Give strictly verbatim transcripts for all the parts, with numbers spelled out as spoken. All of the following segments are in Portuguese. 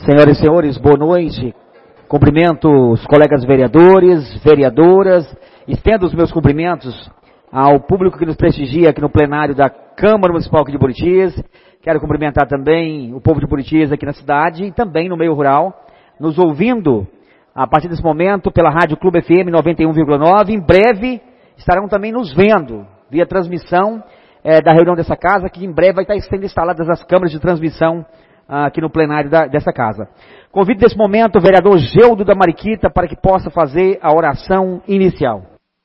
Senhoras e senhores, boa noite. Cumprimento os colegas vereadores, vereadoras. Estendo os meus cumprimentos ao público que nos prestigia aqui no plenário da Câmara Municipal aqui de Buritis. Quero cumprimentar também o povo de Buritis aqui na cidade e também no meio rural, nos ouvindo a partir desse momento pela Rádio Clube F M noventa e um vírgula nove. Em breve estarão também nos vendo via transmissão é, da reunião dessa casa, que em breve vai estar sendo instaladas as câmeras de transmissão aqui no plenário da, dessa casa. Convido nesse momento o vereador Geudo da Mariquita para que possa fazer a oração inicial.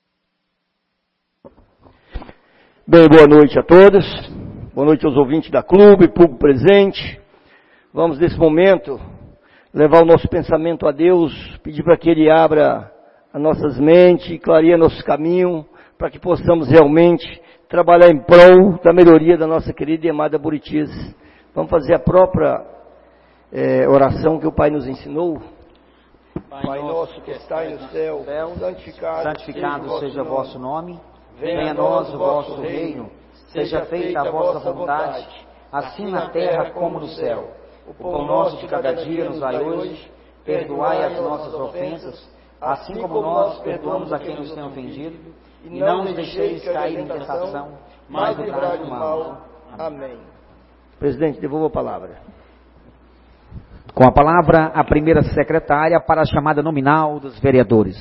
Bem, boa noite a todos, boa noite aos ouvintes da clube, público presente. Vamos nesse momento levar o nosso pensamento a Deus, pedir para que Ele abra as nossas mentes, clareie nosso caminho, para que possamos realmente trabalhar em prol da melhoria da nossa querida e amada Buritis. Vamos fazer a própria é, oração que o Pai nos ensinou. Pai, Pai nosso que está no céu, santificado, santificado seja o vosso nome. Venha a nós o vosso reino. Seja feita a vossa vontade, assim na terra como no céu. O pão nosso de cada dia nos dai hoje. Perdoai as nossas ofensas, assim como nós perdoamos a quem nos tem ofendido. E não nos deixeis cair em tentação, mas livrai do mal. Amém. Presidente, devolva a palavra. Com a palavra, a primeira secretária para a chamada nominal dos vereadores.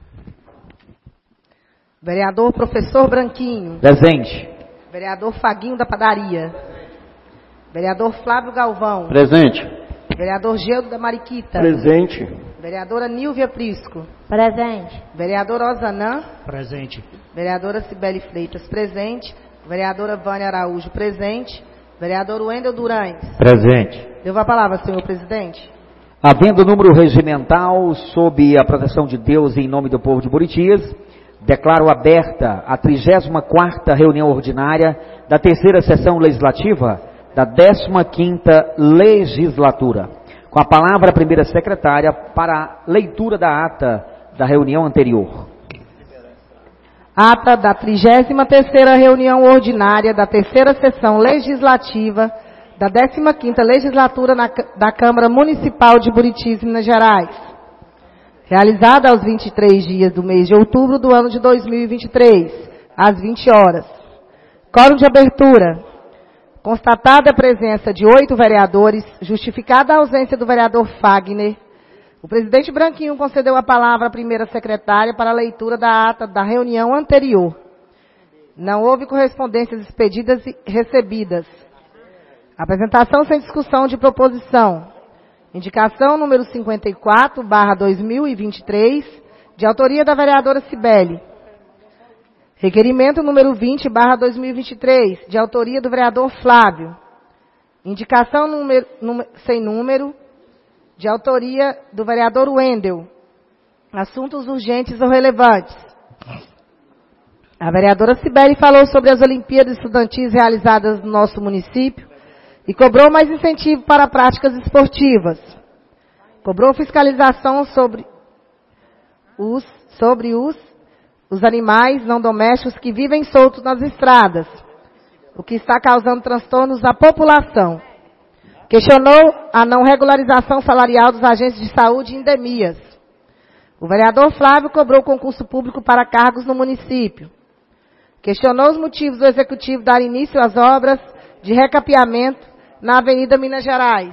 Vereador Professor Branquinho. Presente. Vereador Faguinho da Padaria. Vereador Flávio Galvão. Presente. Vereador Geudo da Mariquita. Presente. Vereadora Nílvia Prisco. Presente. Vereador Ozanã. Presente. Vereadora Cibele Freitas. Presente. Vereadora Vânia Araújo. Presente. Vereador Wendel Durães. Presente. Devo a palavra, senhor presidente. Havendo número regimental, sob a proteção de Deus e em nome do povo de Buritis, declaro aberta a trigésima quarta reunião ordinária da terceira sessão legislativa da décima quinta legislatura. Com a palavra, a primeira secretária para a leitura da ata da reunião anterior. Ata da trigésima terceira reunião ordinária da terceira sessão legislativa da décima quinta legislatura na, da Câmara Municipal de Buritis, Minas Gerais. Realizada aos vinte e três dias do mês de outubro do ano de dois mil e vinte e três, às vinte horas. Quórum de abertura. Constatada a presença de oito vereadores, justificada a ausência do vereador Fagner, o presidente Branquinho concedeu a palavra à primeira secretária para a leitura da ata da reunião anterior. Não houve correspondências expedidas e recebidas. Apresentação sem discussão de proposição. Indicação número cinquenta e quatro, barra dois mil e vinte e três, de autoria da vereadora Cibele. Requerimento número vinte, barra dois mil e vinte e três, de autoria do vereador Flávio. Indicação número, número, sem número, de autoria do vereador Wendel. Assuntos urgentes ou relevantes. A vereadora Cibele falou sobre as Olimpíadas Estudantis realizadas no nosso município e cobrou mais incentivo para práticas esportivas. Cobrou fiscalização sobre os, sobre os, os animais não domésticos que vivem soltos nas estradas, o que está causando transtornos à população. Questionou a não regularização salarial dos agentes de saúde e endemias. O vereador Flávio cobrou concurso público para cargos no município. Questionou os motivos do executivo dar início às obras de recapeamento na Avenida Minas Gerais,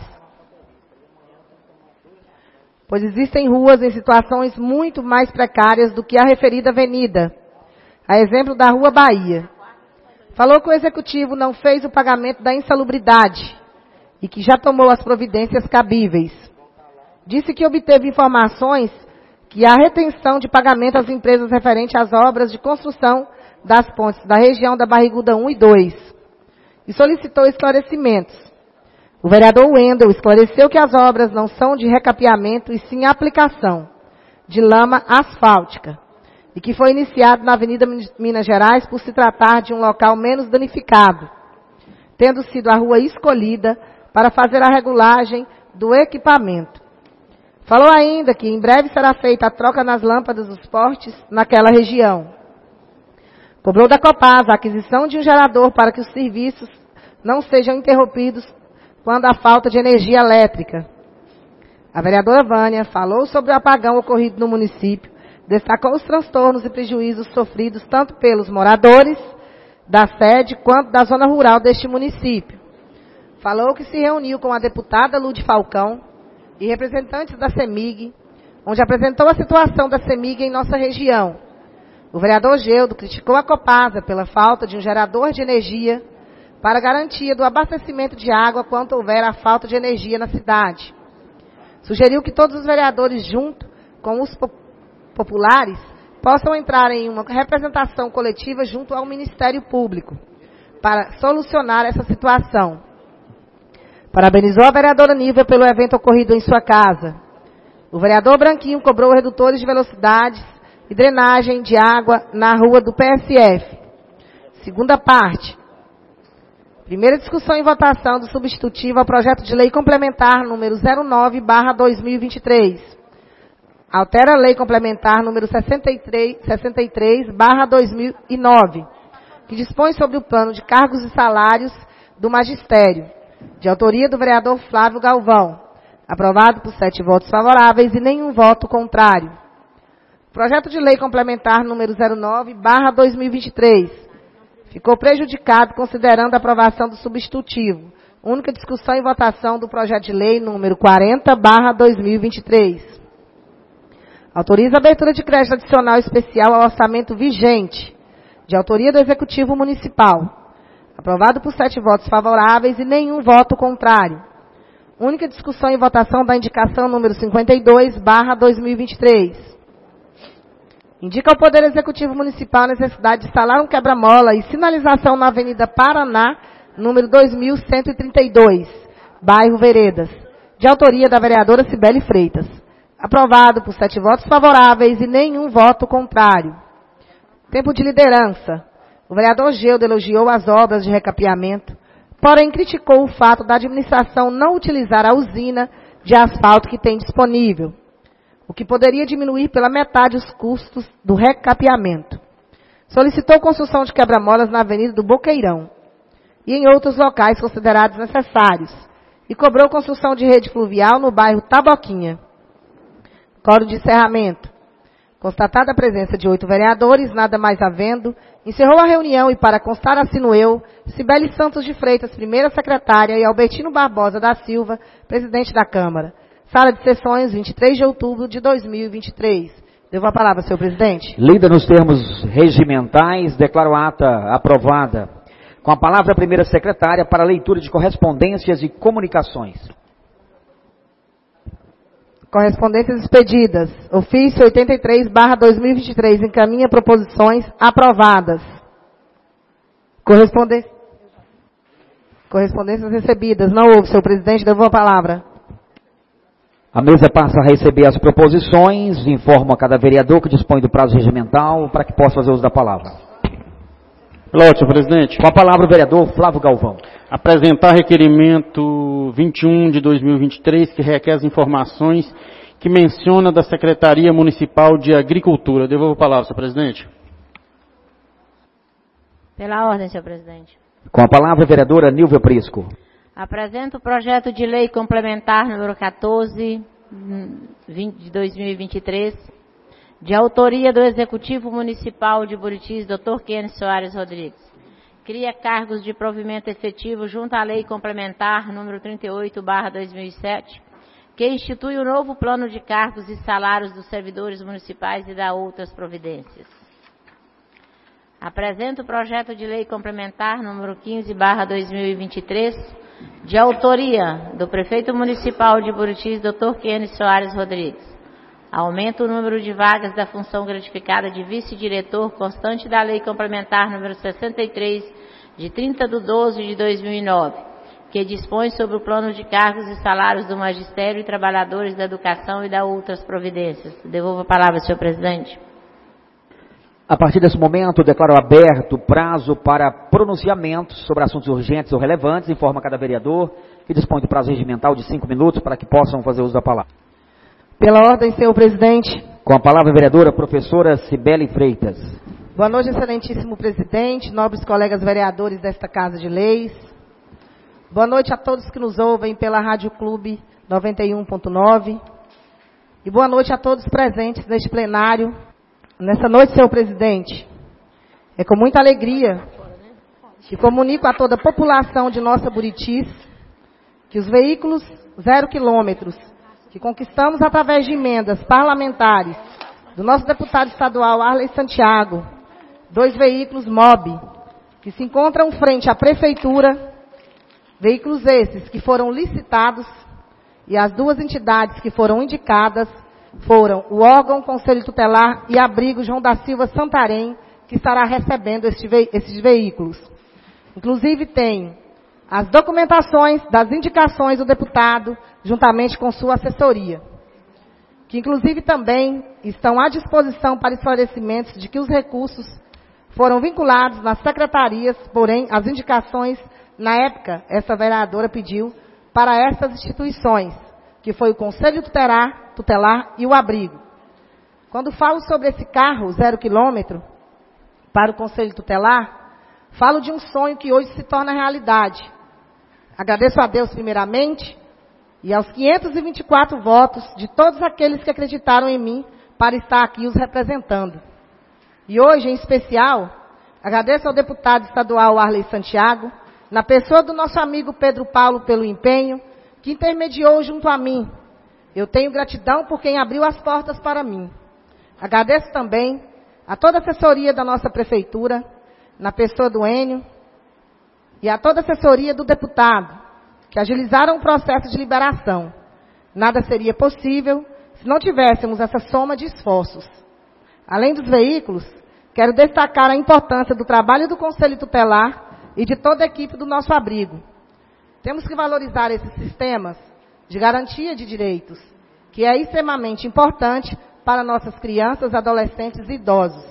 pois existem ruas em situações muito mais precárias do que a referida avenida, a exemplo da Rua Bahia. Falou que o executivo não fez o pagamento da insalubridade e que já tomou as providências cabíveis. Disse que obteve informações que há retenção de pagamento às empresas referente às obras de construção das pontes da região da Barriguda um e dois e solicitou esclarecimentos. O vereador Wendel esclareceu que as obras não são de recapeamento e sim aplicação de lama asfáltica e que foi iniciado na Avenida Minas Gerais por se tratar de um local menos danificado, tendo sido a rua escolhida para fazer a regulagem do equipamento. Falou ainda que em breve será feita a troca nas lâmpadas dos postes naquela região. Cobrou da Copasa a aquisição de um gerador para que os serviços não sejam interrompidos quando há falta de energia elétrica. A vereadora Vânia falou sobre o apagão ocorrido no município, destacou os transtornos e prejuízos sofridos tanto pelos moradores da sede quanto da zona rural deste município. Falou que se reuniu com a deputada Lude Falcão e representantes da CEMIG, onde apresentou a situação da CEMIG em nossa região. O vereador Geudo criticou a Copasa pela falta de um gerador de energia para garantia do abastecimento de água quando houver a falta de energia na cidade. Sugeriu que todos os vereadores, junto com os populares, possam entrar em uma representação coletiva junto ao Ministério Público para solucionar essa situação. Parabenizou a vereadora Nívia pelo evento ocorrido em sua casa. O vereador Branquinho cobrou redutores de velocidades e drenagem de água na rua do P S F. Segunda parte. Primeira discussão e votação do substitutivo ao projeto de lei complementar número zero nove barra dois mil e vinte e três. Altera a lei complementar número sessenta e três barra dois mil e nove, que dispõe sobre o plano de cargos e salários do magistério, de autoria do vereador Flávio Galvão, aprovado por sete votos favoráveis e nenhum voto contrário. Projeto de lei complementar número zero nove barra dois mil e vinte e três ficou prejudicado considerando a aprovação do substitutivo. Única discussão e votação do projeto de lei número quarenta barra dois mil e vinte e três. Autoriza a abertura de crédito adicional especial ao orçamento vigente, de autoria do Executivo Municipal, aprovado por sete votos favoráveis e nenhum voto contrário. Única discussão e votação da indicação número cinquenta e dois barra dois mil e vinte e três. Indica ao Poder Executivo Municipal a necessidade de instalar um quebra-mola e sinalização na Avenida Paraná, número dois mil cento e trinta e dois, bairro Veredas, de autoria da vereadora Cibele Freitas. Aprovado por sete votos favoráveis e nenhum voto contrário. Tempo de liderança. O vereador Geudo elogiou as obras de recapeamento, porém criticou o fato da administração não utilizar a usina de asfalto que tem disponível, o que poderia diminuir pela metade os custos do recapeamento. Solicitou construção de quebra-molas na Avenida do Boqueirão e em outros locais considerados necessários, e cobrou construção de rede fluvial no bairro Taboquinha. Coro de encerramento. Constatada a presença de oito vereadores, nada mais havendo, encerrou a reunião e, para constar, assino eu, Cibele Santos de Freitas, primeira secretária, e Albertino Barbosa da Silva, presidente da Câmara. Sala de sessões, vinte e três de outubro de dois mil e vinte e três. Devo a palavra, senhor presidente. Lida nos termos regimentais, declaro a ata aprovada. Com a palavra a primeira secretária para a leitura de correspondências e comunicações. Correspondências expedidas. Ofício oitenta e três barra dois mil e vinte e três encaminha proposições aprovadas. Correspondências. Correspondências recebidas. Não houve, senhor presidente. Devo a palavra. A mesa passa a receber as proposições, informo a cada vereador que dispõe do prazo regimental para que possa fazer uso da palavra. Pronto, senhor presidente. Com a palavra o vereador Flávio Galvão. Apresentar requerimento vinte e um de dois mil e vinte e três, que requer as informações que menciona da Secretaria Municipal de Agricultura. Devolvo a palavra, senhor presidente. Pela ordem, senhor presidente. Com a palavra a vereadora Nívia Prisco. Apresento o projeto de lei complementar número quatorze de dois mil e vinte e três, de autoria do Executivo Municipal de Buritis, doutor Kênio Soares Rodrigues. Cria cargos de provimento efetivo junto à lei complementar número trinta e oito barra dois mil e sete, que institui o novo plano de cargos e salários dos servidores municipais e dá outras providências. Apresento o projeto de lei complementar número quinze barra dois mil e vinte e três, de autoria do prefeito municipal de Buritis, doutor Kênio Soares Rodrigues. Aumenta o número de vagas da função gratificada de vice-diretor constante da lei complementar número sessenta e três, de trinta de doze de dois mil e nove, que dispõe sobre o plano de cargos e salários do magistério e trabalhadores da educação e dá outras providências. Devolvo a palavra, senhor presidente. A partir desse momento, declaro aberto o prazo para pronunciamentos sobre assuntos urgentes ou relevantes, informa cada vereador que dispõe do prazo regimental de cinco minutos para que possam fazer uso da palavra. Pela ordem, senhor presidente. Com a palavra a vereadora professora Cibele Freitas. Boa noite, excelentíssimo presidente, nobres colegas vereadores desta Casa de Leis. Boa noite a todos que nos ouvem pela Rádio Clube noventa e um ponto nove. e boa noite a todos presentes neste plenário. Nessa noite, senhor presidente, é com muita alegria que comunico a toda a população de nossa Buritis que os veículos zero quilômetros que conquistamos através de emendas parlamentares do nosso deputado estadual Arley Santiago, dois veículos M O B, que se encontram frente à prefeitura, veículos esses que foram licitados, e as duas entidades que foram indicadas foram o órgão Conselho Tutelar e Abrigo João da Silva Santarém, que estará recebendo este ve- esses veículos. Inclusive tem as documentações das indicações do deputado, juntamente com sua assessoria, que inclusive também estão à disposição para esclarecimentos de que os recursos foram vinculados nas secretarias, porém as indicações, na época, essa vereadora pediu para essas instituições, que foi o Conselho Tutelar, Tutelar e o Abrigo. Quando falo sobre esse carro zero quilômetro para o Conselho Tutelar, falo de um sonho que hoje se torna realidade. Agradeço a Deus primeiramente e aos quinhentos e vinte e quatro votos de todos aqueles que acreditaram em mim para estar aqui os representando. E hoje, em especial, agradeço ao deputado estadual Arley Santiago, na pessoa do nosso amigo Pedro Paulo, pelo empenho que intermediou junto a mim. Eu tenho gratidão por quem abriu as portas para mim. Agradeço também a toda a assessoria da nossa prefeitura, na pessoa do Enio, e a toda a assessoria do deputado, que agilizaram o processo de liberação. Nada seria possível se não tivéssemos essa soma de esforços. Além dos veículos, quero destacar a importância do trabalho do Conselho Tutelar e de toda a equipe do nosso abrigo. Temos que valorizar esses sistemas de garantia de direitos, que é extremamente importante para nossas crianças, adolescentes e idosos.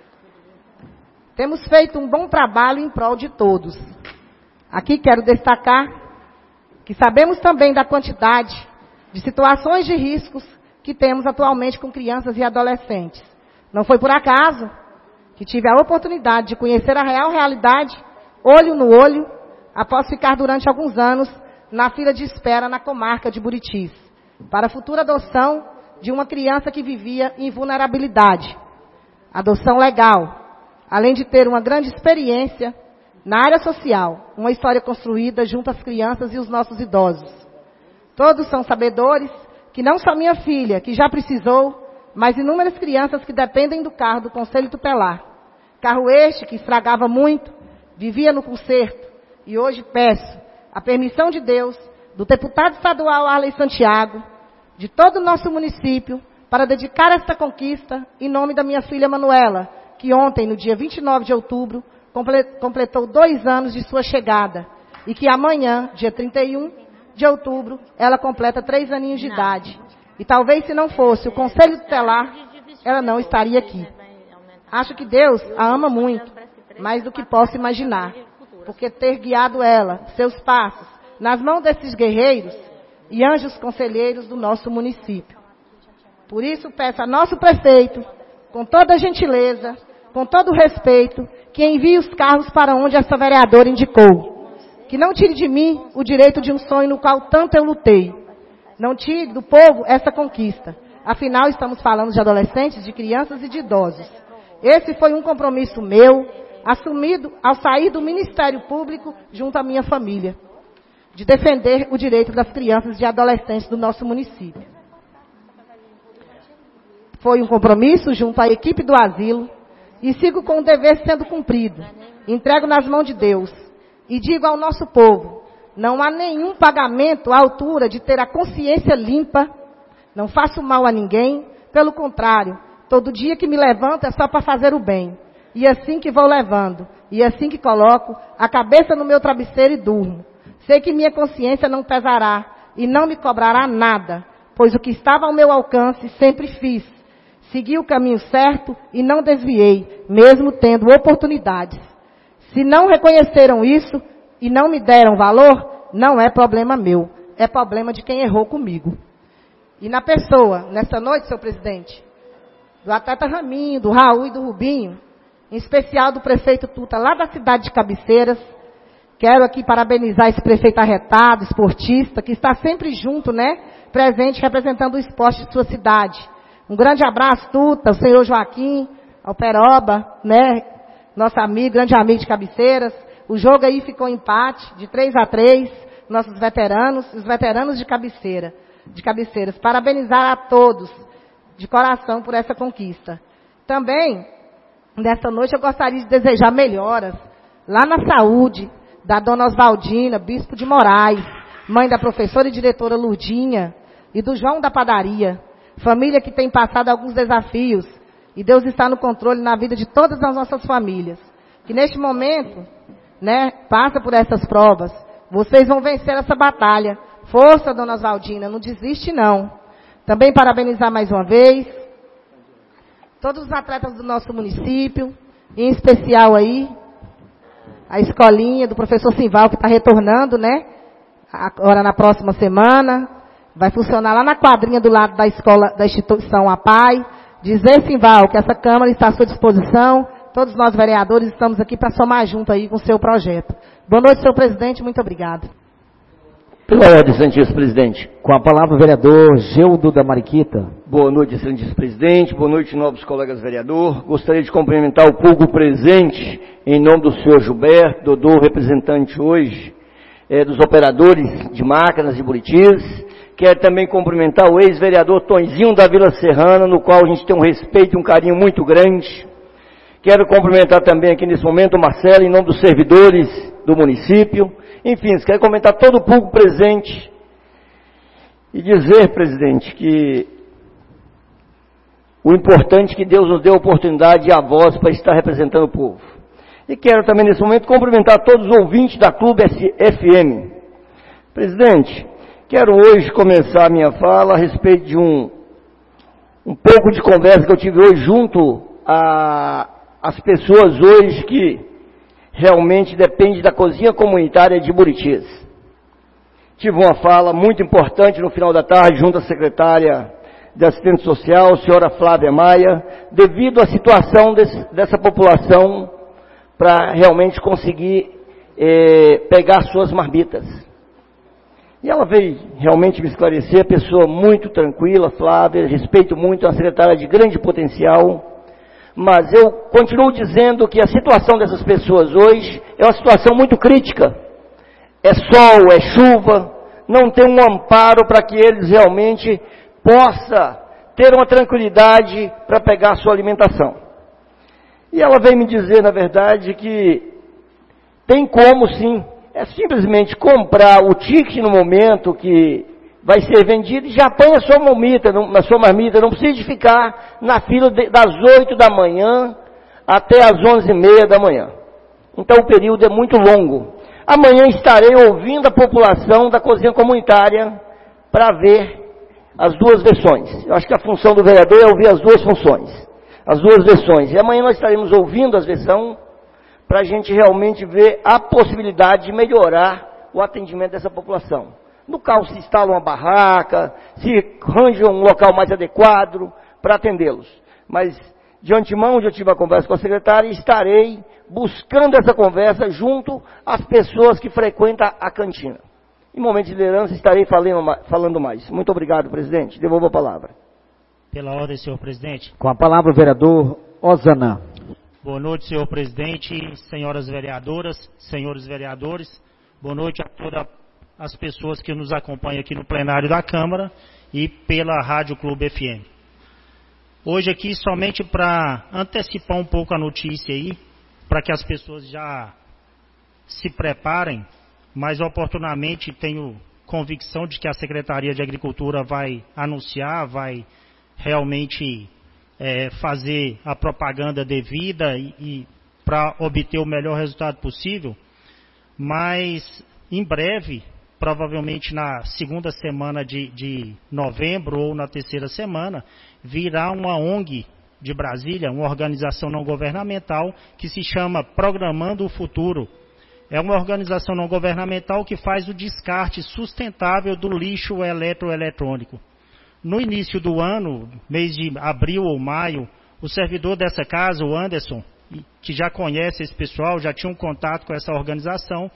Temos feito um bom trabalho em prol de todos. Aqui quero destacar que sabemos também da quantidade de situações de riscos que temos atualmente com crianças e adolescentes. Não foi por acaso que tive a oportunidade de conhecer a real realidade, olho no olho, após ficar durante alguns anos na fila de espera na comarca de Buritis, para a futura adoção de uma criança que vivia em vulnerabilidade. Adoção legal, além de ter uma grande experiência na área social, uma história construída junto às crianças e os nossos idosos. Todos são sabedores que não só minha filha, que já precisou, mas inúmeras crianças que dependem do carro do Conselho Tutelar. Carro este que estragava muito, vivia no conserto, e hoje peço a permissão de Deus, do deputado estadual Arley Santiago, de todo o nosso município, para dedicar esta conquista em nome da minha filha Manuela, que ontem, no dia vinte e nove de outubro, completou dois anos de sua chegada, e que amanhã, dia trinta e um de outubro, ela completa três aninhos de idade. E talvez se não fosse o Conselho Tutelar, ela não estaria aqui. Acho que Deus a ama muito, mais do que posso imaginar, porque ter guiado ela, seus passos, nas mãos desses guerreiros e anjos conselheiros do nosso município. Por isso peço a nosso prefeito, com toda a gentileza, com todo o respeito, que envie os carros para onde essa vereadora indicou. Que não tire de mim o direito de um sonho no qual tanto eu lutei. Não tire do povo essa conquista. Afinal, estamos falando de adolescentes, de crianças e de idosos. Esse foi um compromisso meu, assumido ao sair do Ministério Público junto à minha família, de defender o direito das crianças e adolescentes do nosso município. Foi um compromisso junto à equipe do asilo e sigo com o dever sendo cumprido. Entrego nas mãos de Deus e digo ao nosso povo, não há nenhum pagamento à altura de ter a consciência limpa, não faço mal a ninguém, pelo contrário, todo dia que me levanto é só para fazer o bem. E assim que vou levando, e assim que coloco a cabeça no meu travesseiro e durmo. Sei que minha consciência não pesará e não me cobrará nada, pois o que estava ao meu alcance sempre fiz. Segui o caminho certo e não desviei, mesmo tendo oportunidades. Se não reconheceram isso e não me deram valor, não é problema meu, é problema de quem errou comigo. E na pessoa, nessa noite, senhor presidente, do atleta Raminho, do Raul e do Rubinho, em especial do prefeito Tuta, lá da cidade de Cabeceiras, quero aqui parabenizar esse prefeito arretado, esportista, que está sempre junto, né, presente representando o esporte de sua cidade. Um grande abraço, Tuta, o senhor Joaquim, ao Peroba, né, nosso amigo, grande amigo de Cabeceiras. O jogo aí ficou empate, de três a três, nossos veteranos, os veteranos de Cabeceira, de Cabeceiras. Parabenizar a todos, de coração, por essa conquista. Também, nessa noite, eu gostaria de desejar melhoras lá na saúde da dona Oswaldina, bispo de Moraes, mãe da professora e diretora Lurdinha, e do João da padaria, família que tem passado alguns desafios, e Deus está no controle na vida de todas as nossas famílias, que neste momento, né, passa por essas provas. Vocês vão vencer essa batalha. Força, dona Oswaldina, não desiste não. Também parabenizar mais uma vez todos os atletas do nosso município, em especial aí a escolinha do professor Simval, que está retornando, né? Agora na próxima semana. Vai funcionar lá na quadrinha do lado da escola, da instituição APAI. Dizer, Simval, que essa Câmara está à sua disposição. Todos nós, vereadores, estamos aqui para somar junto aí com o seu projeto. Boa noite, senhor presidente. Muito obrigado. Pela ordem, excelentíssimo presidente. Com a palavra o vereador Geudo da Mariquita. Boa noite, excelentíssimo presidente. Boa noite, nobres colegas vereador. Gostaria de cumprimentar o público presente em nome do senhor Gilberto, Dodô, representante hoje é, dos operadores de máquinas de Buritis. Quero também cumprimentar o ex-vereador Tonzinho da Vila Serrana, no qual a gente tem um respeito e um carinho muito grande. Quero cumprimentar também aqui nesse momento o Marcelo, em nome dos servidores do município. Enfim, quero comentar todo o público presente e dizer, presidente, que o importante é que Deus nos deu a oportunidade e a voz para estar representando o povo. E quero também nesse momento cumprimentar todos os ouvintes da Clube F M. Presidente, quero hoje começar a minha fala a respeito de um, um pouco de conversa que eu tive hoje junto a as pessoas hoje que realmente dependem da cozinha comunitária de Buritis. Tive uma fala muito importante no final da tarde junto à secretária de assistência social, a senhora Flávia Maia, devido à situação desse, dessa população para realmente conseguir eh, pegar suas marmitas. E ela veio realmente me esclarecer, pessoa muito tranquila, Flávia, respeito muito, uma secretária de grande potencial. Mas eu continuo dizendo que a situação dessas pessoas hoje é uma situação muito crítica. É sol, é chuva, não tem um amparo para que eles realmente possam ter uma tranquilidade para pegar a sua alimentação. E ela veio me dizer, na verdade, que tem como sim, é simplesmente comprar o ticket no momento que vai ser vendido e já põe a sua marmita, na sua marmita, não precisa de ficar na fila de, das oito da manhã até as onze e meia da manhã. Então o período é muito longo. Amanhã estarei ouvindo a população da cozinha comunitária para ver as duas versões. Eu acho que a função do vereador é ouvir as duas funções, as duas versões. E amanhã nós estaremos ouvindo as versões para a gente realmente ver a possibilidade de melhorar o atendimento dessa população. No qual se instala uma barraca, se arranja um local mais adequado para atendê-los. Mas, de antemão, já tive a conversa com a secretária e estarei buscando essa conversa junto às pessoas que frequentam a cantina. Em momento de liderança, estarei falando, falando mais. Muito obrigado, presidente. Devolvo a palavra. Pela ordem, senhor presidente. Com a palavra o vereador Osana. Boa noite, senhor presidente, senhoras vereadoras, senhores vereadores. Boa noite a toda as pessoas que nos acompanham aqui no plenário da Câmara e pela Rádio Clube F M. Hoje aqui somente para antecipar um pouco a notícia aí, para que as pessoas já se preparem, mas oportunamente tenho convicção de que a Secretaria de Agricultura vai anunciar, vai realmente é, fazer a propaganda devida e, e para obter o melhor resultado possível, mas em breve, provavelmente na segunda semana de, de novembro ou na terceira semana, virá uma O N G de Brasília, uma organização não governamental que se chama Programando o Futuro. É uma organização não governamental que faz o descarte sustentável do lixo eletroeletrônico. No início do ano, mês de abril ou maio, o servidor dessa casa, o Anderson, que já conhece esse pessoal, já tinha um contato com essa organização,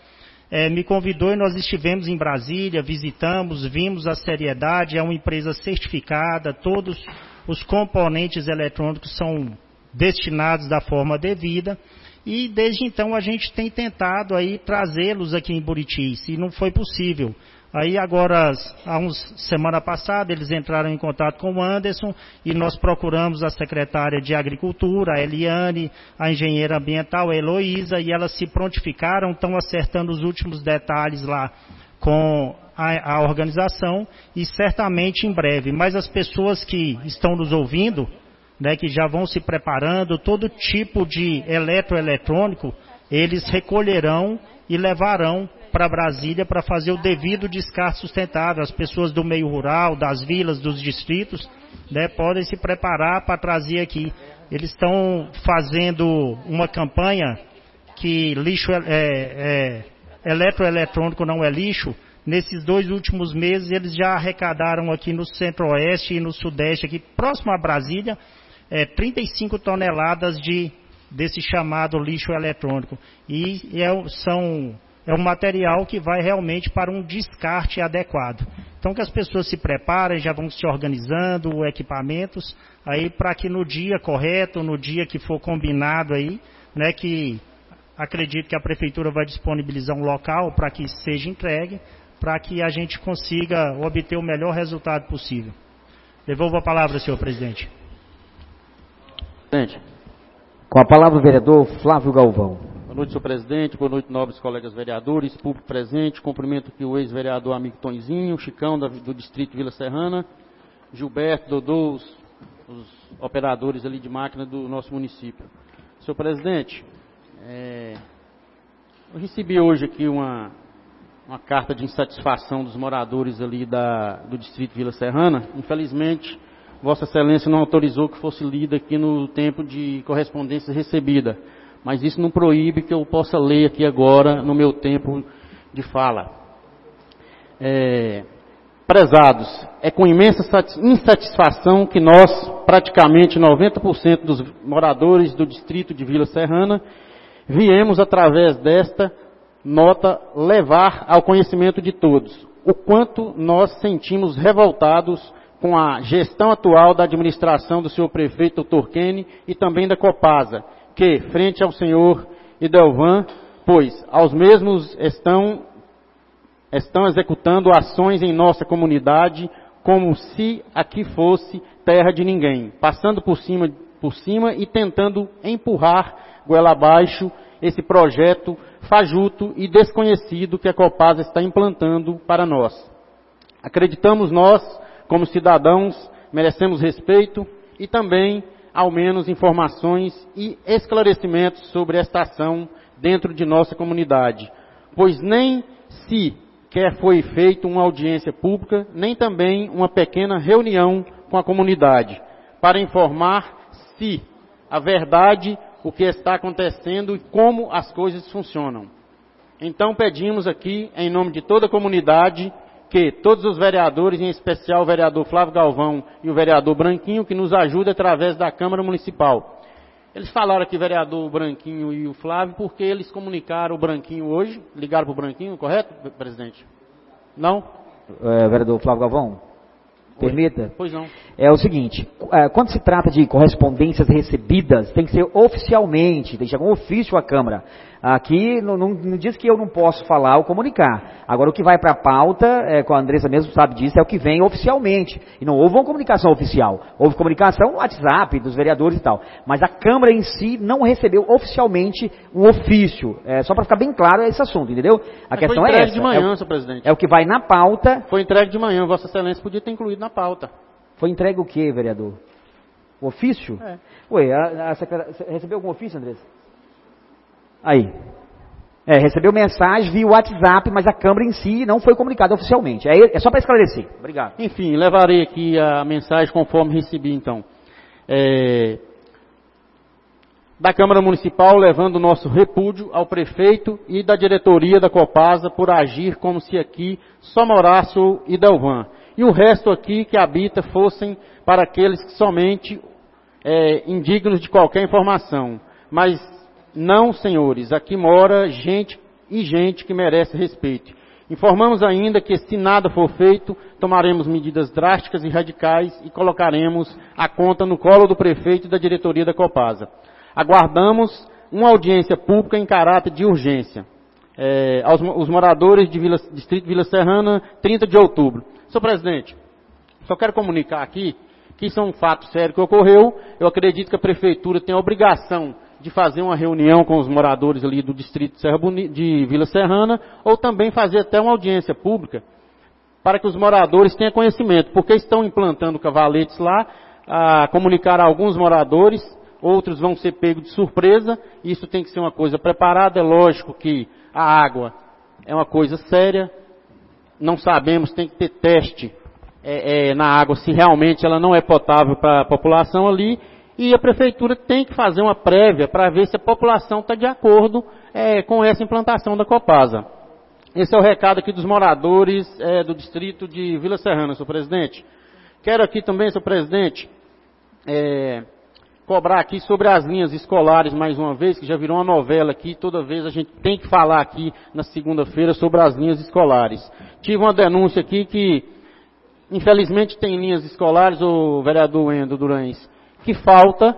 é, me convidou e nós estivemos em Brasília, visitamos, vimos a seriedade, é uma empresa certificada, todos os componentes eletrônicos são destinados da forma devida, e desde então a gente tem tentado aí trazê-los aqui em Buritis, e não foi possível. Aí agora, há uns semana passada, eles entraram em contato com o Anderson e nós procuramos a secretária de Agricultura, a Eliane, a engenheira ambiental, a Heloísa, e elas se prontificaram, estão acertando os últimos detalhes lá com a, a organização e certamente em breve. Mas as pessoas que estão nos ouvindo, né, que já vão se preparando, todo tipo de eletroeletrônico, eles recolherão e levarão para Brasília para fazer o devido descarte sustentável. As pessoas do meio rural, das vilas, dos distritos, né, podem se preparar para trazer aqui. Eles estão fazendo uma campanha que lixo é, é, eletroeletrônico não é lixo. Nesses dois últimos meses eles já arrecadaram aqui no centro-oeste e no sudeste, aqui próximo a Brasília, é, trinta e cinco toneladas de, desse chamado lixo eletrônico. E é, são... É um material que vai realmente para um descarte adequado. Então que as pessoas se preparem, já vão se organizando, equipamentos, aí para que no dia correto, no dia que for combinado aí, né, que acredito que a Prefeitura vai disponibilizar um local para que seja entregue, para que a gente consiga obter o melhor resultado possível. Devolvo a palavra, senhor presidente. Presidente. Com a palavra o vereador Flávio Galvão. Boa noite, senhor presidente. Boa noite, nobres colegas vereadores, público presente. Cumprimento aqui o ex-vereador amigo Tonzinho, Chicão da, do distrito Vila Serrana, Gilberto, Dodô, os, os operadores ali de máquina do nosso município. Senhor presidente, é, eu recebi hoje aqui uma, uma carta de insatisfação dos moradores ali da, do distrito Vila Serrana. Infelizmente, Vossa Excelência não autorizou que fosse lida aqui no tempo de correspondência recebida. Mas isso não proíbe que eu possa ler aqui agora no meu tempo de fala. É, prezados, é com imensa insatisfação que nós, praticamente noventa por cento dos moradores do distrito de Vila Serrana, viemos através desta nota levar ao conhecimento de todos o quanto nós sentimos revoltados com a gestão atual da administração do senhor prefeito doutor Kenny e também da Copasa, que, frente ao senhor Idelvan, pois aos mesmos estão, estão executando ações em nossa comunidade como se aqui fosse terra de ninguém, passando por cima, por cima e tentando empurrar goela abaixo esse projeto fajuto e desconhecido que a Copasa está implantando para nós. Acreditamos nós, como cidadãos, merecemos respeito e também ao menos informações e esclarecimentos sobre esta ação dentro de nossa comunidade, pois nem se quer foi feita uma audiência pública, nem também uma pequena reunião com a comunidade, para informar se a verdade, o que está acontecendo e como as coisas funcionam. Então pedimos aqui, em nome de toda a comunidade, que todos os vereadores, em especial o vereador Flávio Galvão e o vereador Branquinho, que nos ajudem através da Câmara Municipal. Eles falaram aqui, vereador Branquinho e o Flávio, porque eles comunicaram o Branquinho hoje, ligaram para o Branquinho, correto, presidente? Não? É, vereador Flávio Galvão, permita? Pois não. É o seguinte, quando se trata de correspondências recebidas, tem que ser oficialmente, tem que chegar um ofício à Câmara. Aqui não, não, não diz que eu não posso falar ou comunicar. Agora o que vai para a pauta, é, com a Andressa mesmo sabe disso, é o que vem oficialmente. E não houve uma comunicação oficial. Houve comunicação no WhatsApp dos vereadores e tal. Mas a Câmara em si não recebeu oficialmente um ofício. É, só para ficar bem claro esse assunto, entendeu? A Mas questão foi é entregue essa. de manhã, é o, senhor presidente. É o que vai na pauta. Foi entregue de manhã, Vossa Excelência podia ter incluído na pauta. Foi entregue o quê, vereador? O ofício? É. Ué, a, a secretária, recebeu algum ofício, Andressa? Aí. É, recebeu mensagem via WhatsApp, mas a Câmara em si não foi comunicada oficialmente. É, é só para esclarecer. Obrigado. Enfim, levarei aqui a mensagem conforme recebi, então. É, da Câmara Municipal, levando o nosso repúdio ao prefeito e da diretoria da Copasa por agir como se aqui só morasse o Idelvan. E o resto aqui que habita fossem para aqueles que somente é, indignos de qualquer informação. Mas não, senhores, aqui mora gente e gente que merece respeito. Informamos ainda que, se nada for feito, tomaremos medidas drásticas e radicais e colocaremos a conta no colo do prefeito e da diretoria da Copasa. Aguardamos uma audiência pública em caráter de urgência. É, aos os moradores de Vila, Distrito Vila Serrana, trinta de outubro. Senhor presidente, só quero comunicar aqui que isso é um fato sério que ocorreu. Eu acredito que a prefeitura tem a obrigação de fazer uma reunião com os moradores ali do distrito de, Serra Boni, de Vila Serrana, ou também fazer até uma audiência pública, para que os moradores tenham conhecimento, porque estão implantando cavaletes lá, a comunicar a alguns moradores, outros vão ser pegos de surpresa. Isso tem que ser uma coisa preparada. É lógico que a água é uma coisa séria, não sabemos, tem que ter teste é, é, na água, se realmente ela não é potável para a população ali, e a prefeitura tem que fazer uma prévia para ver se a população está de acordo é, com essa implantação da Copasa. Esse é o recado aqui dos moradores é, do distrito de Vila Serrana, senhor presidente. Quero aqui também, senhor presidente, é, cobrar aqui sobre as linhas escolares mais uma vez, que já virou uma novela aqui, toda vez a gente tem que falar aqui na segunda-feira sobre as linhas escolares. Tive uma denúncia aqui que, infelizmente, tem linhas escolares, o vereador Wendel Durães, que falta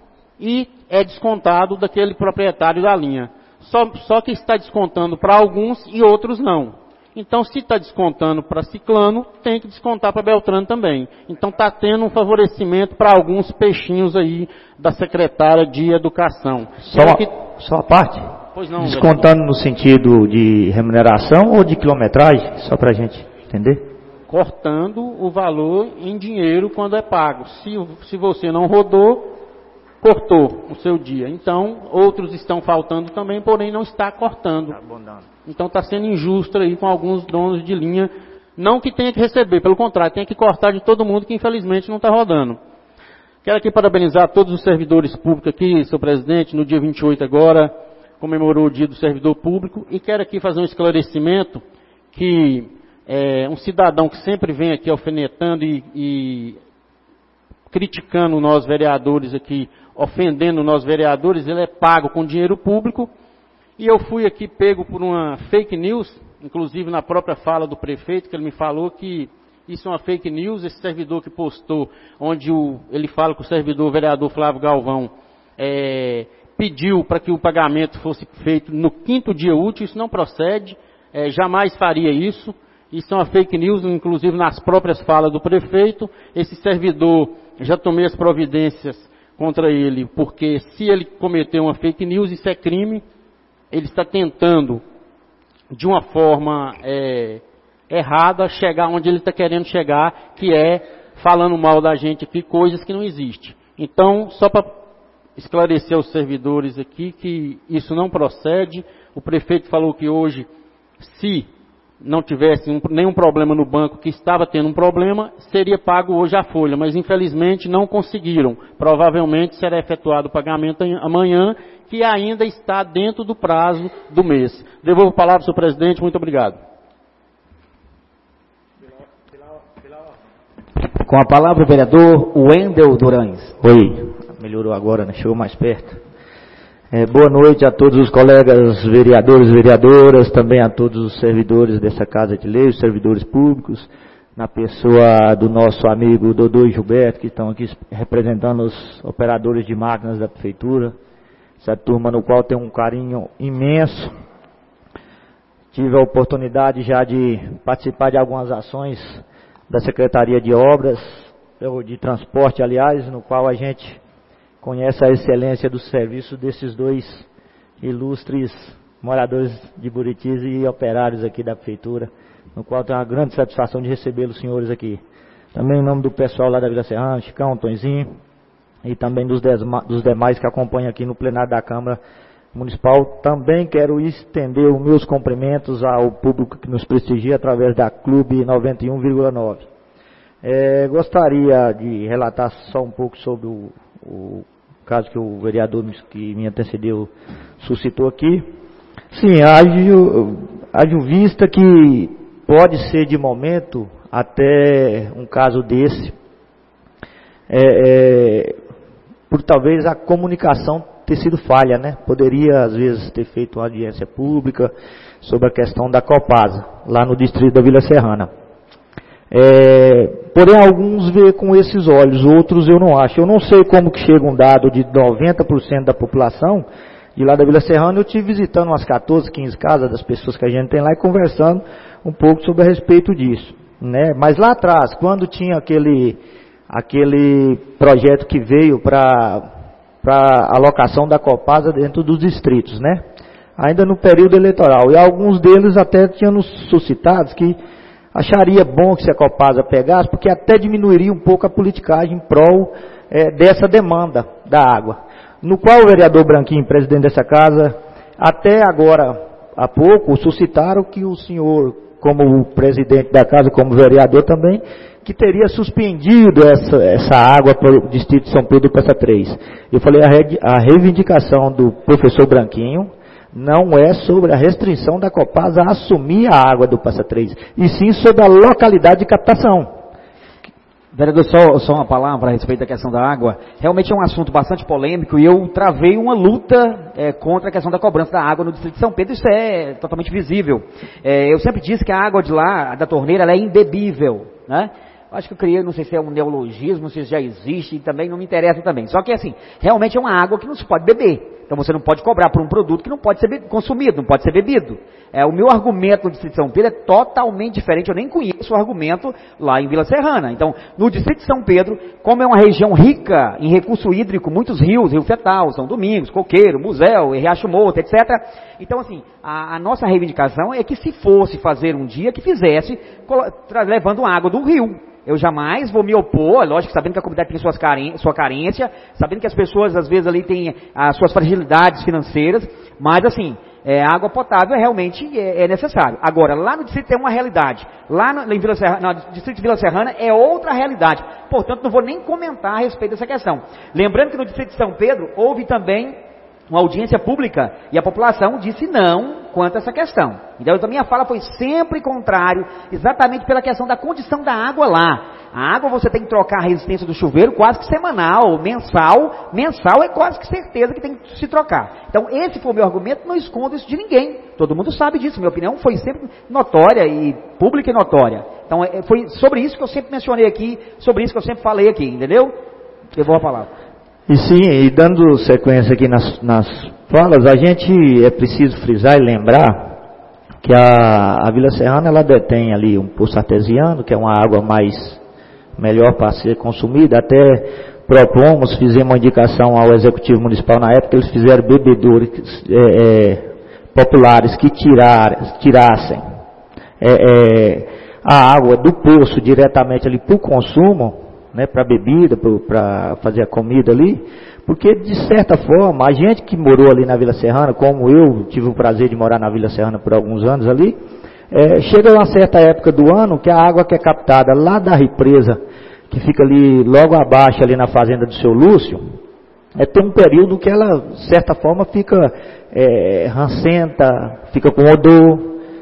e é descontado daquele proprietário da linha. Só, só que está descontando para alguns e outros não. Então, se está descontando para Ciclano, tem que descontar para Beltrano também. Então, está tendo um favorecimento para alguns peixinhos aí da secretária de Educação. Só uma, que... só a parte? Pois não, descontando no sentido de remuneração ou de quilometragem? Só para a gente entender. Cortando o valor em dinheiro quando é pago. Se, se você não rodou, cortou o seu dia. Então, outros estão faltando também, porém não está cortando. Então está sendo injusto aí com alguns donos de linha. Não que tenha que receber, pelo contrário, tem que cortar de todo mundo que infelizmente não está rodando. Quero aqui parabenizar todos os servidores públicos aqui, senhor presidente, no dia vinte e oito agora, comemorou o dia do servidor público, e quero aqui fazer um esclarecimento que é, um cidadão que sempre vem aqui alfinetando e, e criticando nós vereadores aqui, ofendendo nós vereadores, ele é pago com dinheiro público, e eu fui aqui pego por uma fake news, inclusive na própria fala do prefeito, que ele me falou que isso é uma fake news. Esse servidor que postou, onde o, ele fala que o servidor, o vereador Flávio Galvão, é, pediu para que o pagamento fosse feito no quinto dia útil, isso não procede, é, jamais faria isso. Isso é uma fake news, inclusive nas próprias falas do prefeito. Esse servidor, já tomei as providências contra ele, porque se ele cometeu uma fake news, isso é crime. Ele está tentando, de uma forma é, errada, chegar onde ele está querendo chegar, que é falando mal da gente aqui, coisas que não existem. Então, só para esclarecer aos servidores aqui que isso não procede. O prefeito falou que hoje, se não tivesse um, nenhum problema no banco, que estava tendo um problema, seria pago hoje a folha, mas infelizmente não conseguiram. Provavelmente será efetuado o pagamento amanhã, que ainda está dentro do prazo do mês. Devolvo a palavra, senhor presidente, muito obrigado. Com a palavra o vereador Wendel Durães. Oi, melhorou agora, né? Chegou mais perto. É, boa noite a todos os colegas vereadores e vereadoras, também a todos os servidores dessa Casa de Lei, os servidores públicos, na pessoa do nosso amigo Dodô e Gilberto, que estão aqui representando os operadores de máquinas da Prefeitura, essa turma no qual tenho um carinho imenso. Tive a oportunidade já de participar de algumas ações da Secretaria de Obras, de Transporte, aliás, no qual a gente conhece a excelência do serviço desses dois ilustres moradores de Buritis e operários aqui da Prefeitura, no qual tenho uma grande satisfação de recebê-los senhores aqui. Também em nome do pessoal lá da Vila Serrana, Chicão, Tonzinho, e também dos, desma, dos demais que acompanham aqui no plenário da Câmara Municipal. Também quero estender os meus cumprimentos ao público que nos prestigia através da Clube noventa e um vírgula nove. É, gostaria de relatar só um pouco sobre o, o caso que o vereador que me antecedeu suscitou aqui. Sim, haja, haja vista que pode ser de momento até um caso desse, é, é, por talvez a comunicação ter sido falha, né? Poderia, às vezes, ter feito uma audiência pública sobre a questão da Copasa, lá no distrito da Vila Serrana. É, porém, alguns vê com esses olhos, outros eu não acho. Eu não sei como que chega um dado de noventa por cento da população de lá da Vila Serrana. Eu estive visitando umas quatorze, quinze casas das pessoas que a gente tem lá e conversando um pouco sobre a respeito disso, né? Mas lá atrás, quando tinha aquele, aquele projeto que veio para a alocação da Copasa dentro dos distritos, né? Ainda no período eleitoral, e alguns deles até tinham nos suscitado que acharia bom que se a Copasa pegasse, porque até diminuiria um pouco a politicagem em prol é, dessa demanda da água. No qual o vereador Branquinho, presidente dessa casa, até agora, há pouco, suscitaram que o senhor, como o presidente da casa, como vereador também, que teria suspendido essa, essa água para o distrito de São Pedro do Passa Três. Eu falei, a, a reivindicação do professor Branquinho não é sobre a restrição da Copasa a assumir a água do Passa Três, e sim sobre a localidade de captação. Vereador, só, só uma palavra a respeito da questão da água. Realmente é um assunto bastante polêmico e eu travei uma luta é, contra a questão da cobrança da água no distrito de São Pedro. Isso é totalmente visível. É, eu sempre disse que a água de lá, a da torneira, ela é imbebível, né? Acho que eu criei, não sei se é um neologismo, não sei se já existe, e também não me interessa também. Só que assim, realmente é uma água que não se pode beber. Então você não pode cobrar por um produto que não pode ser consumido, não pode ser bebido. É, o meu argumento no Distrito de São Pedro é totalmente diferente, eu nem conheço o argumento lá em Vila Serrana. Então, no Distrito de São Pedro, como é uma região rica em recurso hídrico, muitos rios, Rio Fetal, São Domingos, Coqueiro, Musel, Riacho Morto, etcétera. Então, assim, a, a nossa reivindicação é que se fosse fazer um dia, que fizesse, levando água do rio. Eu jamais vou me opor, lógico, sabendo que a comunidade tem suas carência, sua carência, sabendo que as pessoas às vezes ali têm as suas fragilidades financeiras, mas assim, é, água potável realmente é, é necessário. Agora, lá no distrito tem uma realidade, lá no, em Vila Serrana, no distrito de Vila Serrana é outra realidade, portanto não vou nem comentar a respeito dessa questão. Lembrando que no distrito de São Pedro houve também uma audiência pública e a população disse não quanto a essa questão. Então a minha fala foi sempre contrário, exatamente pela questão da condição da água lá. A água você tem que trocar a resistência do chuveiro quase que semanal, mensal, mensal é quase que certeza que tem que se trocar. Então esse foi o meu argumento, não escondo isso de ninguém, todo mundo sabe disso, minha opinião foi sempre notória e pública e notória. Então foi sobre isso que eu sempre mencionei aqui, sobre isso que eu sempre falei aqui, entendeu? Eu vou a palavra. E sim, e dando sequência aqui nas, nas falas, a gente é preciso frisar e lembrar que a, a Vila Serrana, ela detém ali um poço artesiano, que é uma água mais, melhor para ser consumida. Até propomos, fizemos uma indicação ao Executivo Municipal na época, eles fizeram bebedouros é, é, populares que tirar, tirassem é, é, a água do poço diretamente ali para o consumo, né, para bebida, para fazer a comida ali, porque de certa forma, a gente que morou ali na Vila Serrana, como eu tive o prazer de morar na Vila Serrana por alguns anos ali, é, chega uma certa época do ano que a água que é captada lá da represa, que fica ali logo abaixo ali na fazenda do seu Lúcio, é, tem um período que ela, de certa forma, fica é, rancenta, fica com odor,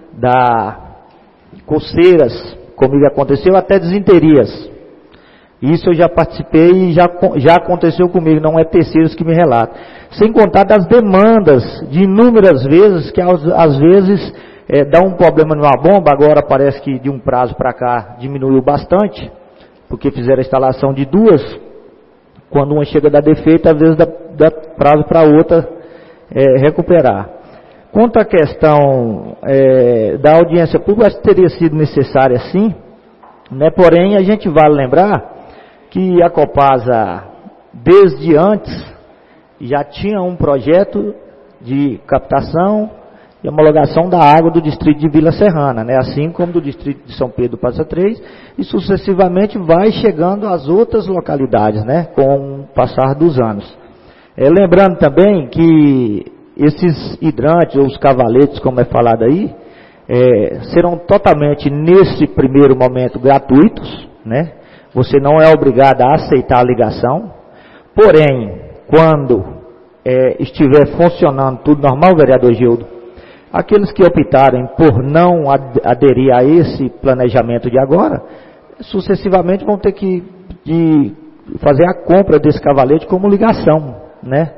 dá coceiras, comigo aconteceu, até desinterias. Isso eu já participei e já, já aconteceu comigo, não é terceiros que me relatam. Sem contar das demandas de inúmeras vezes, que às, às vezes é, dá um problema numa bomba, agora parece que de um prazo para cá diminuiu bastante, porque fizeram a instalação de duas, quando uma chega a dar defeito, às vezes dá, dá prazo para a outra é, recuperar. Quanto à questão é, da audiência pública, acho que teria sido necessária sim, né? Porém a gente vale lembrar que a Copasa, desde antes, já tinha um projeto de captação e homologação da água do distrito de Vila Serrana, né? Assim como do distrito de São Pedro do Passa Três, e sucessivamente vai chegando às outras localidades, né? Com o passar dos anos. É, lembrando também que esses hidrantes, ou os cavaletes, como é falado aí, é, serão totalmente, nesse primeiro momento, gratuitos, né? Você não é obrigado a aceitar a ligação, porém, quando é, estiver funcionando tudo normal, vereador Gildo, aqueles que optarem por não aderir a esse planejamento de agora, sucessivamente vão ter que de fazer a compra desse cavalete como ligação, né?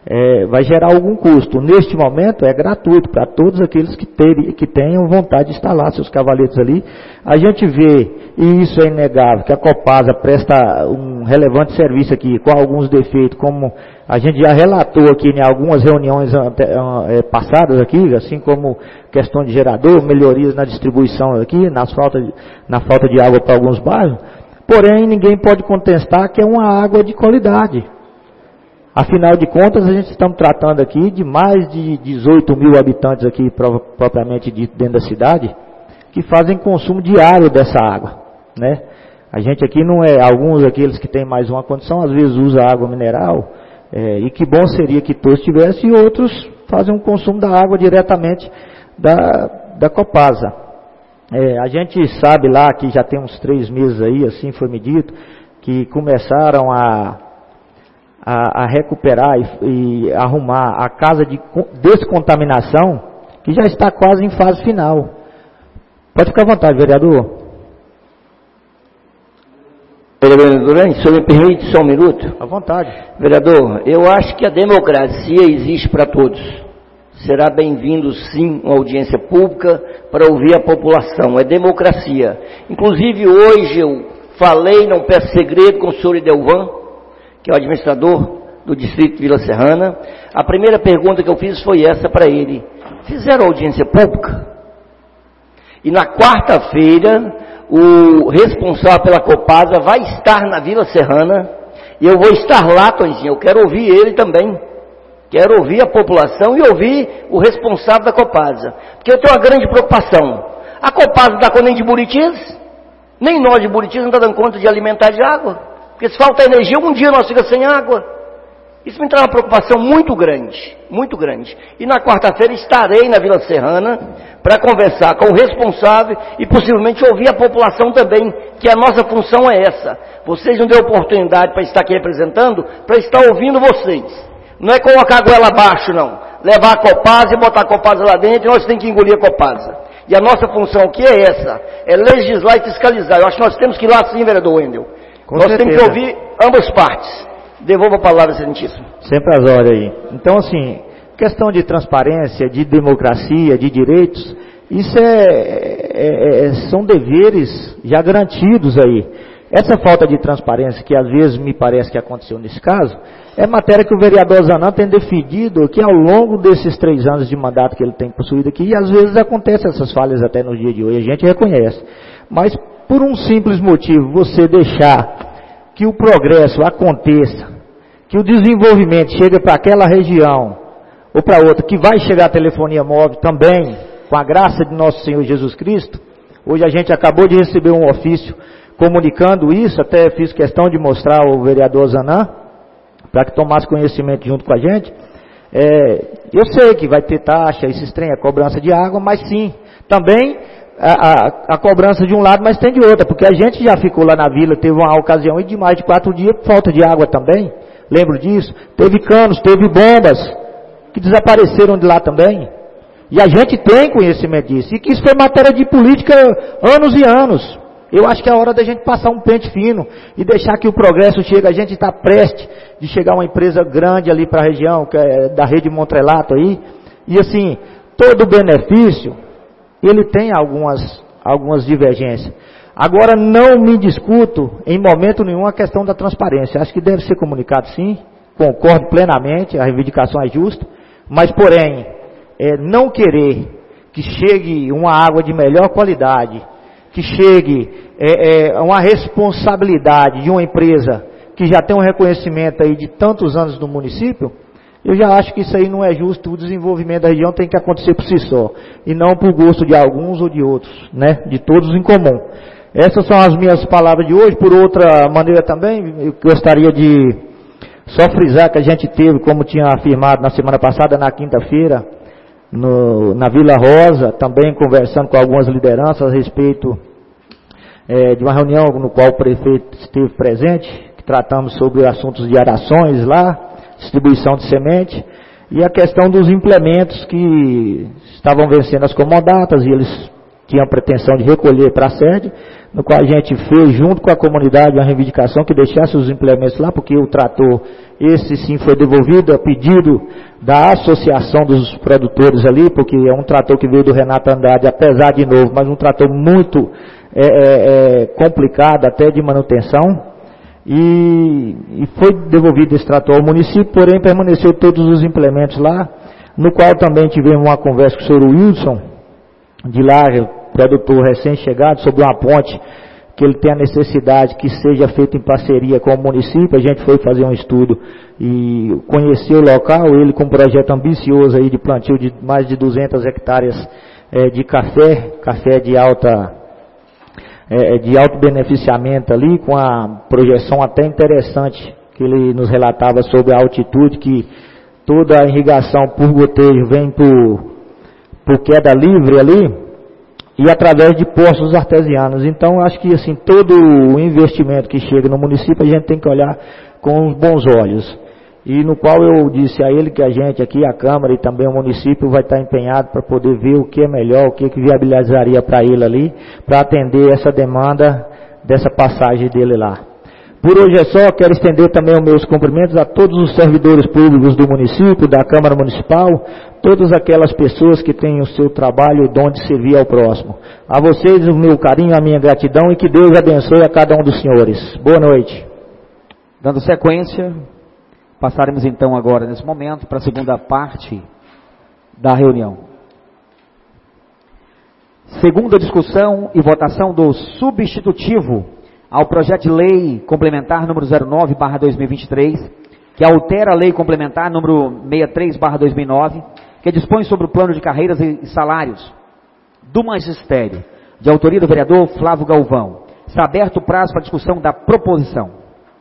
é, vai gerar algum custo. Neste momento é gratuito para todos aqueles que, ter, que tenham vontade de instalar seus cavaletes ali. A gente vê, e isso é inegável, que a Copasa presta um relevante serviço aqui, com alguns defeitos, como a gente já relatou aqui em algumas reuniões é, passadas aqui, assim como questão de gerador, melhorias na distribuição aqui, nas falta de, na falta de água para alguns bairros. Porém, ninguém pode contestar que é uma água de qualidade. Afinal de contas, a gente está tratando aqui de mais de dezoito mil habitantes aqui, propriamente dito, dentro da cidade, que fazem consumo diário dessa água, né? A gente aqui não é, alguns daqueles que têm mais uma condição, às vezes usa água mineral, é, e que bom seria que todos tivessem, e outros fazem um consumo da água diretamente da, da Copasa. É, a gente sabe lá que já tem uns três meses aí, assim foi me dito, que começaram a A, a recuperar e, e arrumar a casa de descontaminação, que já está quase em fase final. Pode ficar à vontade, vereador. Vereador Durante, o senhor me permite só um minuto? À vontade. Vereador, eu acho que a democracia existe para todos. Será bem-vindo, sim, uma audiência pública para ouvir a população. É democracia. Inclusive, hoje eu falei, não peço segredo, com o senhor Idelvan, que é o administrador do distrito Vila Serrana. A primeira pergunta que eu fiz foi essa para ele. Fizeram audiência pública? E na quarta-feira, o responsável pela Copasa vai estar na Vila Serrana, e eu vou estar lá, Tonzinho, eu quero ouvir ele também. Quero ouvir a população e ouvir o responsável da Copasa. Porque eu tenho uma grande preocupação. A Copasa dá conta nem de Buritis, nem nós de Buritis não está dando conta de alimentar de água. Porque se falta energia, um dia nós ficamos sem água. Isso me traz uma preocupação muito grande, muito grande. E na quarta-feira estarei na Vila Serrana para conversar com o responsável e possivelmente ouvir a população também, que a nossa função é essa. Vocês não deu oportunidade para estar aqui representando, para estar ouvindo vocês. Não é colocar a goela abaixo, não. Levar a Copasa e botar a Copasa lá dentro e nós temos que engolir a Copasa. E a nossa função aqui é essa, é legislar e fiscalizar. Eu acho que nós temos que ir lá sim, vereador Wendel. Com Nós certeza. Temos que ouvir ambas partes. Devolvo a palavra, excelentíssimo. Sempre as horas aí. Então, assim, questão de transparência, de democracia, de direitos, isso é, é, é, são deveres já garantidos aí. Essa falta de transparência, que às vezes me parece que aconteceu nesse caso, é matéria que o vereador Zanã tem defendido que ao longo desses três anos de mandato que ele tem possuído aqui, e às vezes acontecem essas falhas até no dia de hoje, a gente reconhece. Mas por um simples motivo, você deixar que o progresso aconteça, que o desenvolvimento chegue para aquela região, ou para outra, que vai chegar a telefonia móvel também, com a graça de nosso Senhor Jesus Cristo. Hoje a gente acabou de receber um ofício comunicando isso, até fiz questão de mostrar ao vereador Zanã, para que tomasse conhecimento junto com a gente. É, eu sei que vai ter taxa, esses trem, a cobrança de água, mas sim, também A, a, a cobrança de um lado, mas tem de outra, porque a gente já ficou lá na vila, teve uma ocasião de mais de quatro dias, falta de água também, lembro disso, teve canos, teve bombas, que desapareceram de lá também, e a gente tem conhecimento disso, e que isso foi matéria de política anos e anos. Eu acho que é a hora da gente passar um pente fino, e deixar que o progresso chegue. A gente está prestes de chegar uma empresa grande ali para a região, que é da rede Montrelato aí, e assim, todo o benefício, ele tem algumas, algumas divergências. Agora, não me discuto em momento nenhum a questão da transparência. Acho que deve ser comunicado sim, concordo plenamente, a reivindicação é justa, mas porém, é, não querer que chegue uma água de melhor qualidade, que chegue é, é, uma responsabilidade de uma empresa que já tem um reconhecimento aí de tantos anos no município, eu já acho que isso aí não é justo. O desenvolvimento da região tem que acontecer por si só, e não por gosto de alguns ou de outros, né? De todos em comum. Essas são as minhas palavras de hoje. Por outra maneira também, eu gostaria de só frisar que a gente teve, como tinha afirmado na semana passada, na quinta-feira, na Vila Rosa, também conversando com algumas lideranças a respeito é, de uma reunião no qual o prefeito esteve presente, que tratamos sobre assuntos de arações lá, distribuição de semente, e a questão dos implementos que estavam vencendo as comodatas, e eles tinha a pretensão de recolher para a sede, no qual a gente fez junto com a comunidade uma reivindicação que deixasse os implementos lá, porque o trator, esse sim foi devolvido a pedido da associação dos produtores ali, porque é um trator que veio do Renato Andrade, apesar de novo, mas um trator muito é, é, é, complicado até de manutenção, e, e foi devolvido esse trator ao município, porém permaneceu todos os implementos lá, no qual também tivemos uma conversa com o senhor Wilson, de lá, produtor recém-chegado, sobre uma ponte que ele tem a necessidade que seja feita em parceria com o município. A gente foi fazer um estudo e conheceu o local, ele com um projeto ambicioso aí de plantio de mais de duzentas hectares é, de café, café de alta é, de alto beneficiamento ali, com a projeção até interessante que ele nos relatava sobre a altitude, que toda a irrigação por gotejo vem por, por queda livre ali, e através de poços artesianos. Então, acho que assim, todo o investimento que chega no município, a gente tem que olhar com bons olhos. E no qual eu disse a ele que a gente aqui, a Câmara e também o município, vai estar empenhado para poder ver o que é melhor, o que, que viabilizaria para ele ali, para atender essa demanda dessa passagem dele lá. Por hoje é só, quero estender também os meus cumprimentos a todos os servidores públicos do município, da Câmara Municipal, todas aquelas pessoas que têm o seu trabalho e o dom de servir ao próximo. A vocês o meu carinho, a minha gratidão e que Deus abençoe a cada um dos senhores. Boa noite. Dando sequência, passaremos então agora, nesse momento, para a segunda parte da reunião. Segunda discussão e votação do substitutivo ao projeto de lei complementar número zero nove barra dois mil e vinte e três, que altera a lei complementar número sessenta e três barra dois mil e nove, que dispõe sobre o plano de carreiras e salários do magistério, de autoria do vereador Flávio Galvão. Está aberto o prazo para discussão da proposição.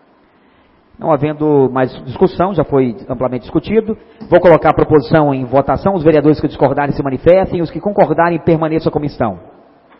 Não havendo mais discussão, já foi amplamente discutido, vou colocar a proposição em votação. Os vereadores que discordarem se manifestem, os que concordarem permaneçam a comissão.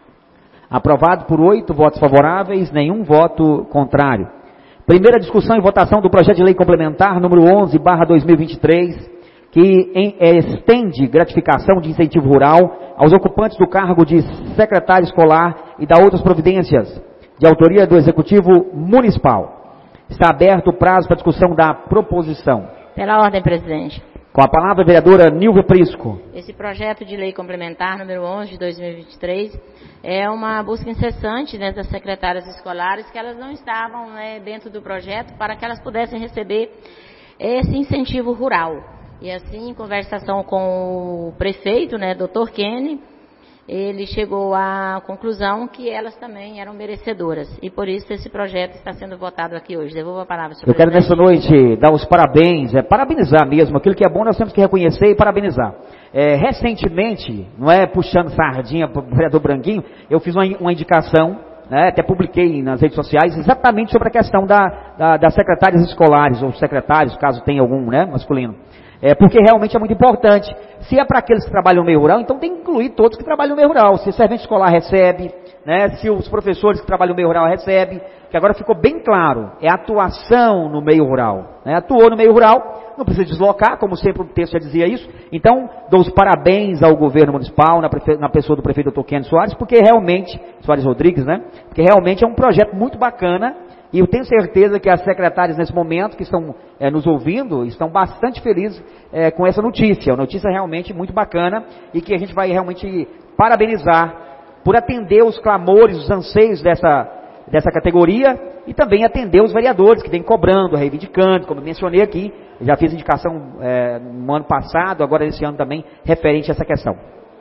Aprovado por oito votos favoráveis, nenhum voto contrário. Primeira discussão e votação do projeto de lei complementar número onze barra dois mil e vinte e três, que em, é, estende gratificação de incentivo rural aos ocupantes do cargo de secretário escolar e da outras providências, de autoria do Executivo Municipal. Está aberto o prazo para discussão da proposição. Pela ordem, presidente. Com a palavra a vereadora Nilva Prisco. Esse projeto de lei complementar número onze de dois mil e vinte e três é uma busca incessante, né, das secretárias escolares, que elas não estavam, né, dentro do projeto para que elas pudessem receber esse incentivo rural. E assim, em conversação com o prefeito, né, doutor Kenny, ele chegou à conclusão que elas também eram merecedoras. E por isso esse projeto está sendo votado aqui hoje. Devolvo a palavra, senhor Eu quero presidente. nessa noite dar os parabéns, é, parabenizar mesmo. Aquilo que é bom nós temos que reconhecer e parabenizar. É, recentemente, não é puxando sardinha para o vereador Branquinho, eu fiz uma, uma indicação, né, até publiquei nas redes sociais, exatamente sobre a questão da, da, das secretárias escolares, ou secretários, caso tenha algum, né, masculino. É, porque realmente é muito importante. Se é para aqueles que trabalham no meio rural, então tem que incluir todos que trabalham no meio rural. Se o servente escolar recebe, né, se os professores que trabalham no meio rural recebem, que agora ficou bem claro, é atuação no meio rural. Né, atuou no meio rural, não precisa deslocar, como sempre o texto já dizia isso. Então, dou os parabéns ao governo municipal, na, prefe... na pessoa do prefeito doutor Kenny Soares, porque realmente, Soares Rodrigues, né, porque realmente é um projeto muito bacana. E eu tenho certeza que as secretárias nesse momento, que estão é, nos ouvindo, estão bastante felizes é, com essa notícia. Uma notícia realmente muito bacana e que a gente vai realmente parabenizar por atender os clamores, os anseios dessa, dessa categoria e também atender os vereadores que vêm cobrando, reivindicando, como eu mencionei aqui. Eu já fiz indicação é, no ano passado, agora esse ano também, referente a essa questão.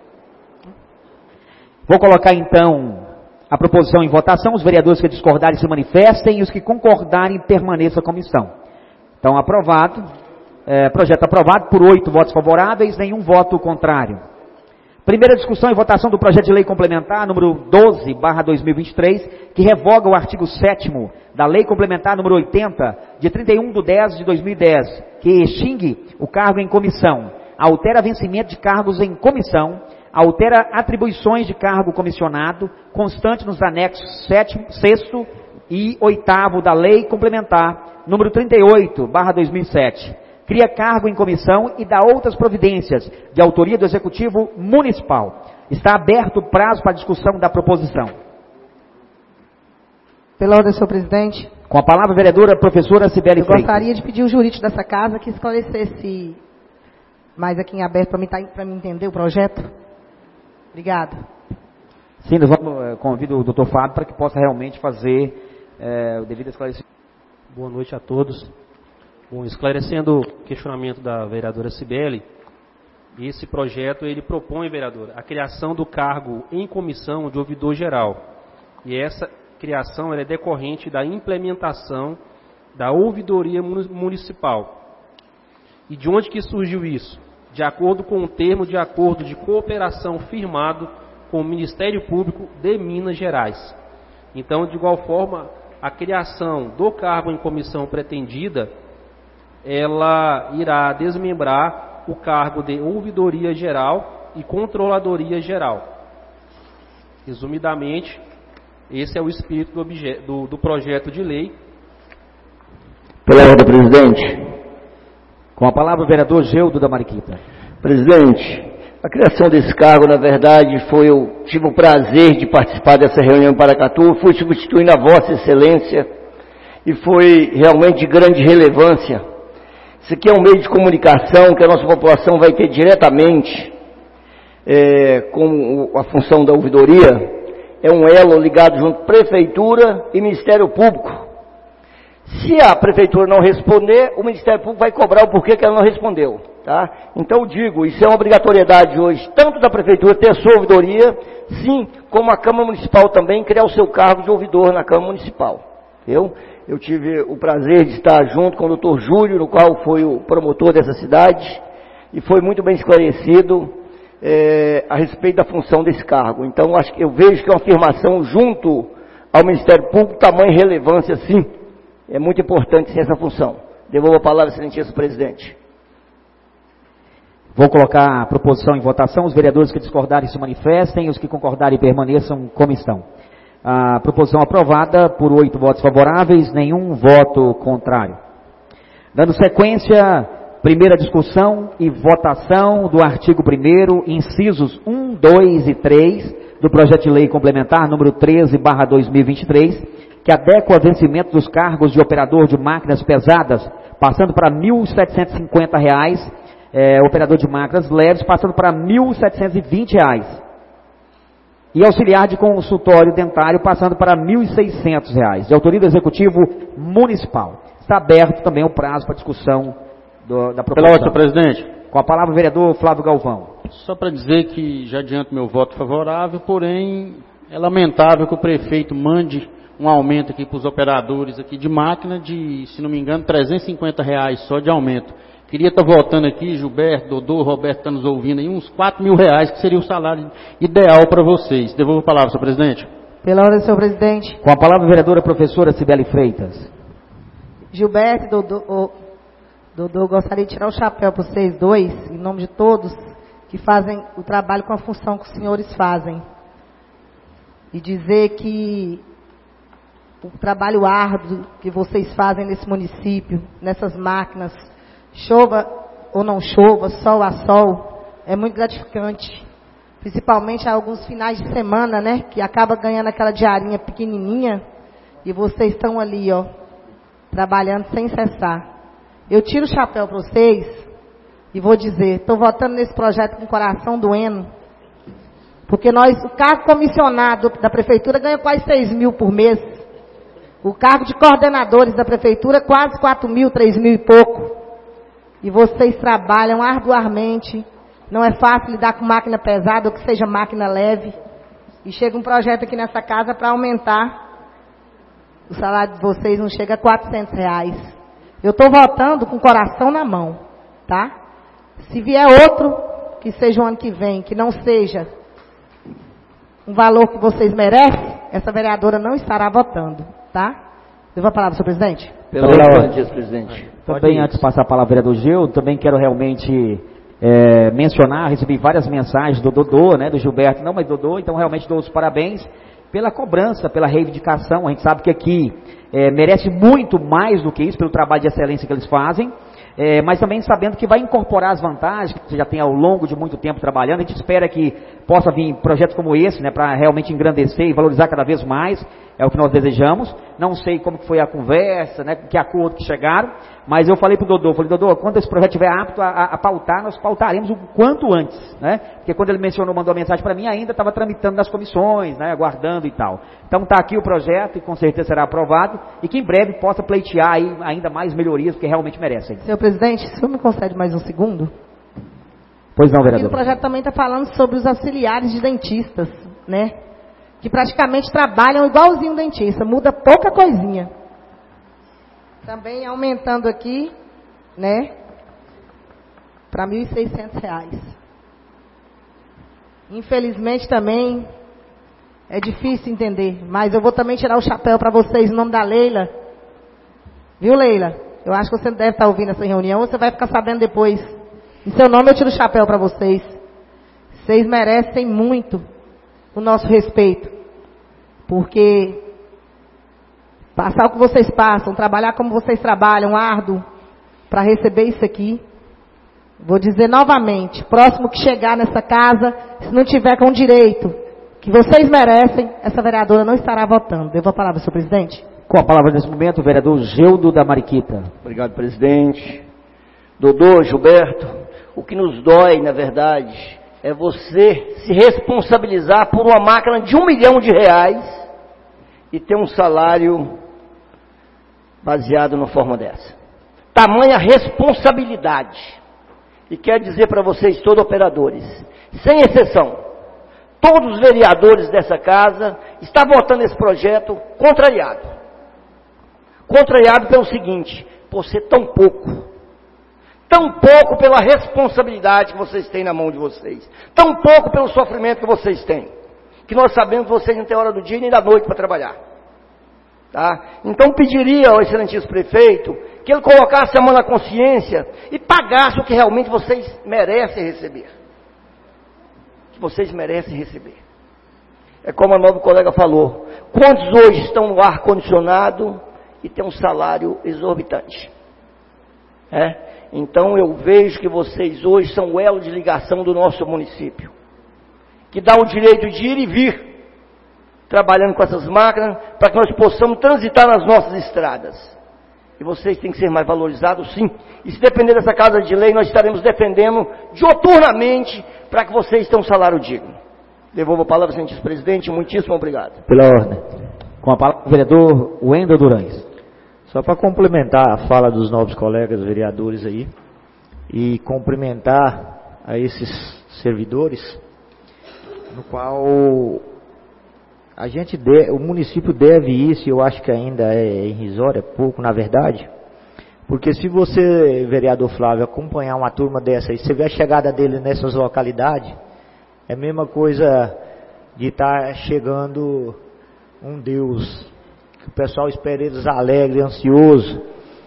Vou colocar então a proposição em votação. Os vereadores que discordarem se manifestem e os que concordarem permaneçam a comissão. Então, aprovado, é, projeto aprovado por oito votos favoráveis, nenhum voto contrário. Primeira discussão e votação do projeto de lei complementar número doze barra dois mil e vinte e três, que revoga o artigo sétimo da lei complementar número oitenta, de trinta e um de dez de dois mil e dez, que extingue o cargo em comissão, altera vencimento de cargos em comissão, altera atribuições de cargo comissionado, constante nos anexos sétimo, sexto e oitavo da Lei Complementar, número trinta e oito barra dois mil e sete. Cria cargo em comissão e dá outras providências, de autoria do Executivo Municipal. Está aberto o prazo para discussão da proposição. Pela ordem, senhor presidente. Com a palavra, a vereadora professora Cibele Eu Freitas. gostaria de pedir o jurídico dessa casa que esclarecesse mais aqui em aberto para mim, tá, para mim entender o projeto. Obrigada. Sim, nós vamos, eh, convido o doutor Fábio para que possa realmente fazer eh, o devido esclarecimento. Boa noite a todos. Bom, esclarecendo o questionamento da vereadora Cibele, esse projeto ele propõe, vereadora, a criação do cargo em comissão de ouvidor geral. E essa criação ela é decorrente da implementação da ouvidoria municipal. E de onde que surgiu isso? De acordo com o termo de acordo de cooperação firmado com o Ministério Público de Minas Gerais. Então, de igual forma, a criação do cargo em comissão pretendida, ela irá desmembrar o cargo de ouvidoria geral e controladoria geral. Resumidamente, esse é o espírito do, objeto, do, do projeto de lei. Pela ordem, presidente. Com a palavra o vereador Geudo da Mariquita. Presidente, a criação desse cargo, na verdade, foi eu tive o prazer de participar dessa reunião em Paracatu, fui substituindo a Vossa Excelência e foi realmente de grande relevância. Isso aqui é um meio de comunicação que a nossa população vai ter diretamente é, com a função da ouvidoria. É um elo ligado junto à Prefeitura e Ministério Público. Se a Prefeitura não responder, o Ministério Público vai cobrar o porquê que ela não respondeu. Tá? Então eu digo, isso é uma obrigatoriedade hoje, tanto da Prefeitura ter a sua ouvidoria, sim, como a Câmara Municipal também criar o seu cargo de ouvidor na Câmara Municipal. Eu, eu tive o prazer de estar junto com o doutor Júlio, no qual foi o promotor dessa cidade, e foi muito bem esclarecido é, a respeito da função desse cargo. Então acho que eu vejo que é uma afirmação junto ao Ministério Público, tamanha relevância, sim. É muito importante sim, essa função. Devolvo a palavra, excelentíssimo presidente. Vou colocar a proposição em votação. Os vereadores que discordarem se manifestem, os que concordarem permaneçam como estão. A proposição aprovada por oito votos favoráveis, nenhum voto contrário. Dando sequência, primeira discussão e votação do artigo primeiro, incisos um, dois e três do projeto de lei complementar número treze barra dois mil e vinte e três, que adequa o vencimento dos cargos de operador de máquinas pesadas, passando para mil setecentos e cinquenta reais, é, operador de máquinas leves, passando para mil setecentos e vinte reais. E auxiliar de consultório dentário, passando para mil e seiscentos reais. De autoria do Executivo Municipal. Está aberto também o prazo para discussão do, da proposição. Pela ordem, presidente. Com a palavra o vereador Flávio Galvão. Só para dizer que já adianto meu voto favorável, porém é lamentável que o prefeito mande um aumento aqui para os operadores aqui de máquina de, se não me engano, trezentos e cinquenta reais só de aumento. Queria estar votando aqui, Gilberto, Dodô, Roberto está nos ouvindo aí, uns quatro mil reais, que seria o salário ideal para vocês. Devolvo a palavra, senhor presidente. Pela ordem, senhor presidente. Com a palavra a vereadora professora Cibele Freitas. Gilberto e Dodô, oh, Dodô, gostaria de tirar o chapéu para vocês dois, em nome de todos, que fazem o trabalho com a função que os senhores fazem. E dizer que o trabalho árduo que vocês fazem nesse município, nessas máquinas, chova ou não chova, sol a sol, é muito gratificante. Principalmente alguns finais de semana, né, que acaba ganhando aquela diarinha pequenininha e vocês estão ali, ó, trabalhando sem cessar. Eu tiro o chapéu para vocês e vou dizer, estou votando nesse projeto com o coração doendo, porque nós, o cargo comissionado da prefeitura ganha quase seis mil por mês. O cargo de coordenadores da prefeitura, quase quatro mil, três mil e pouco. E vocês trabalham arduamente. Não é fácil lidar com máquina pesada ou que seja máquina leve. E chega um projeto aqui nessa casa para aumentar. O salário de vocês não chega a quatrocentos reais. Eu estou votando com o coração na mão, tá? Se vier outro, que seja o ano que vem, que não seja um valor que vocês merecem, essa vereadora não estará votando. Tá? Devo a palavra, senhor presidente. Pela ordem, presidente. Também, antes de passar a palavra ao vereador Gil, também quero realmente é, mencionar, recebi várias mensagens do Dodô, né, do Gilberto, não, mas Dodô, então realmente dou os parabéns pela cobrança, pela reivindicação. A gente sabe que aqui é, merece muito mais do que isso, pelo trabalho de excelência que eles fazem, é, mas também sabendo que vai incorporar as vantagens que você já tem ao longo de muito tempo trabalhando. A gente espera que possa vir projetos como esse, né, para realmente engrandecer e valorizar cada vez mais, é o que nós desejamos. Não sei como que foi a conversa, né, que acordo que chegaram, mas eu falei para o Dodô, falei, Dodô, quando esse projeto estiver apto a, a, a pautar, nós pautaremos o quanto antes, né, porque quando ele mencionou, mandou uma mensagem para mim, ainda estava tramitando nas comissões, né, aguardando e tal. Então está aqui o projeto e com certeza será aprovado e que em breve possa pleitear aí ainda mais melhorias, porque realmente merecem. Senhor presidente, o senhor me concede mais um segundo? Pois não, vereador. E o projeto também está falando sobre os auxiliares de dentistas, né? Que praticamente trabalham igualzinho o dentista, muda pouca coisinha. Também aumentando aqui, né? Para mil e seiscentos reais. Infelizmente também é difícil entender, mas eu vou também tirar o chapéu para vocês em nome da Leila. Viu, Leila? Eu acho que você deve estar ouvindo essa reunião, você vai ficar sabendo depois. Em seu nome eu tiro o chapéu para vocês. Vocês merecem muito o nosso respeito. Porque passar o que vocês passam, trabalhar como vocês trabalham, árduo, para receber isso aqui. Vou dizer novamente, próximo que chegar nessa casa, se não tiver com direito que vocês merecem, essa vereadora não estará votando. Devo a palavra, senhor presidente. Com a palavra nesse momento, o vereador Geudo da Mariquita. Obrigado, presidente. Dodô, Gilberto. O que nos dói, na verdade, é você se responsabilizar por uma máquina de um milhão de reais e ter um salário baseado numa forma dessa. Tamanha responsabilidade. E quero dizer para vocês, todos operadores, sem exceção, todos os vereadores dessa casa estão votando esse projeto contrariado. Contrariado pelo seguinte, por ser tão pouco. Tão pouco pela responsabilidade que vocês têm na mão de vocês. Tão pouco pelo sofrimento que vocês têm. Que nós sabemos que vocês não têm hora do dia nem da noite para trabalhar. Tá? Então pediria ao excelentíssimo prefeito que ele colocasse a mão na consciência e pagasse o que realmente vocês merecem receber. Que vocês merecem receber. É como a nova colega falou. Quantos hoje estão no ar-condicionado e têm um salário exorbitante? É? Então eu vejo que vocês hoje são o elo de ligação do nosso município, que dá o direito de ir e vir, trabalhando com essas máquinas, para que nós possamos transitar nas nossas estradas. E vocês têm que ser mais valorizados, sim. E se depender dessa casa de lei, nós estaremos defendendo dioturnamente para que vocês tenham um salário digno. Devolvo a palavra, senhor presidente. Muitíssimo obrigado. Pela ordem. Com a palavra, o vereador Wendel Durães. Só para complementar a fala dos novos colegas vereadores aí, e cumprimentar a esses servidores, no qual a gente de, o município deve isso, e eu acho que ainda é irrisório, é pouco na verdade, porque se você, vereador Flávio, acompanhar uma turma dessa e você ver a chegada dele nessas localidades, é a mesma coisa de estar chegando um Deus. O pessoal espera eles alegre, ansioso,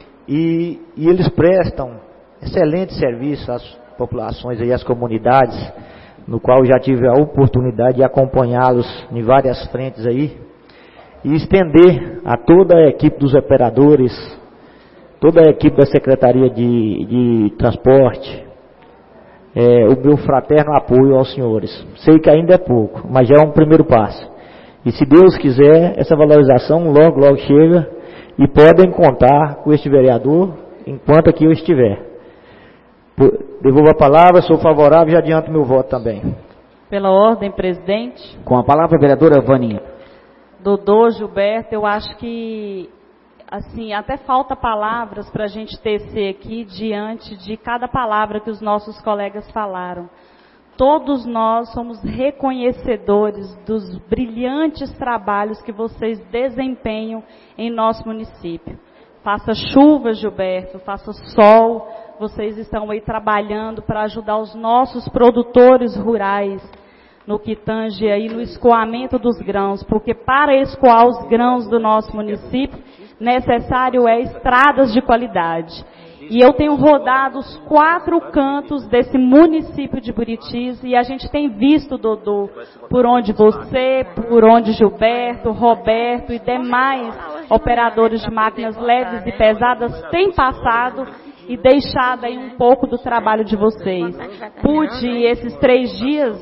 e, e eles prestam excelente serviço às populações e às comunidades, no qual já tive a oportunidade de acompanhá-los em várias frentes aí, e estender a toda a equipe dos operadores, toda a equipe da Secretaria de, de Transporte, é, o meu fraterno apoio aos senhores. Sei que ainda é pouco, mas já é um primeiro passo. E se Deus quiser, essa valorização logo, logo chega, e podem contar com este vereador enquanto aqui eu estiver. Devolvo a palavra, sou favorável e já adianto meu voto também. Pela ordem, presidente. Com a palavra, a vereadora Vaninha. Dodô, Gilberto, eu acho que, assim, até falta palavras para a gente tecer aqui diante de cada palavra que os nossos colegas falaram. Todos nós somos reconhecedores dos brilhantes trabalhos que vocês desempenham em nosso município. Faça chuva, Gilberto, faça sol, vocês estão aí trabalhando para ajudar os nossos produtores rurais no que tange aí no escoamento dos grãos, porque para escoar os grãos do nosso município, necessário é estradas de qualidade. E eu tenho rodado os quatro cantos desse município de Buritis e a gente tem visto, Dodô, por onde você, por onde Gilberto, Roberto e demais operadores de máquinas leves e pesadas têm passado e deixado aí um pouco do trabalho de vocês. Pude, esses três dias,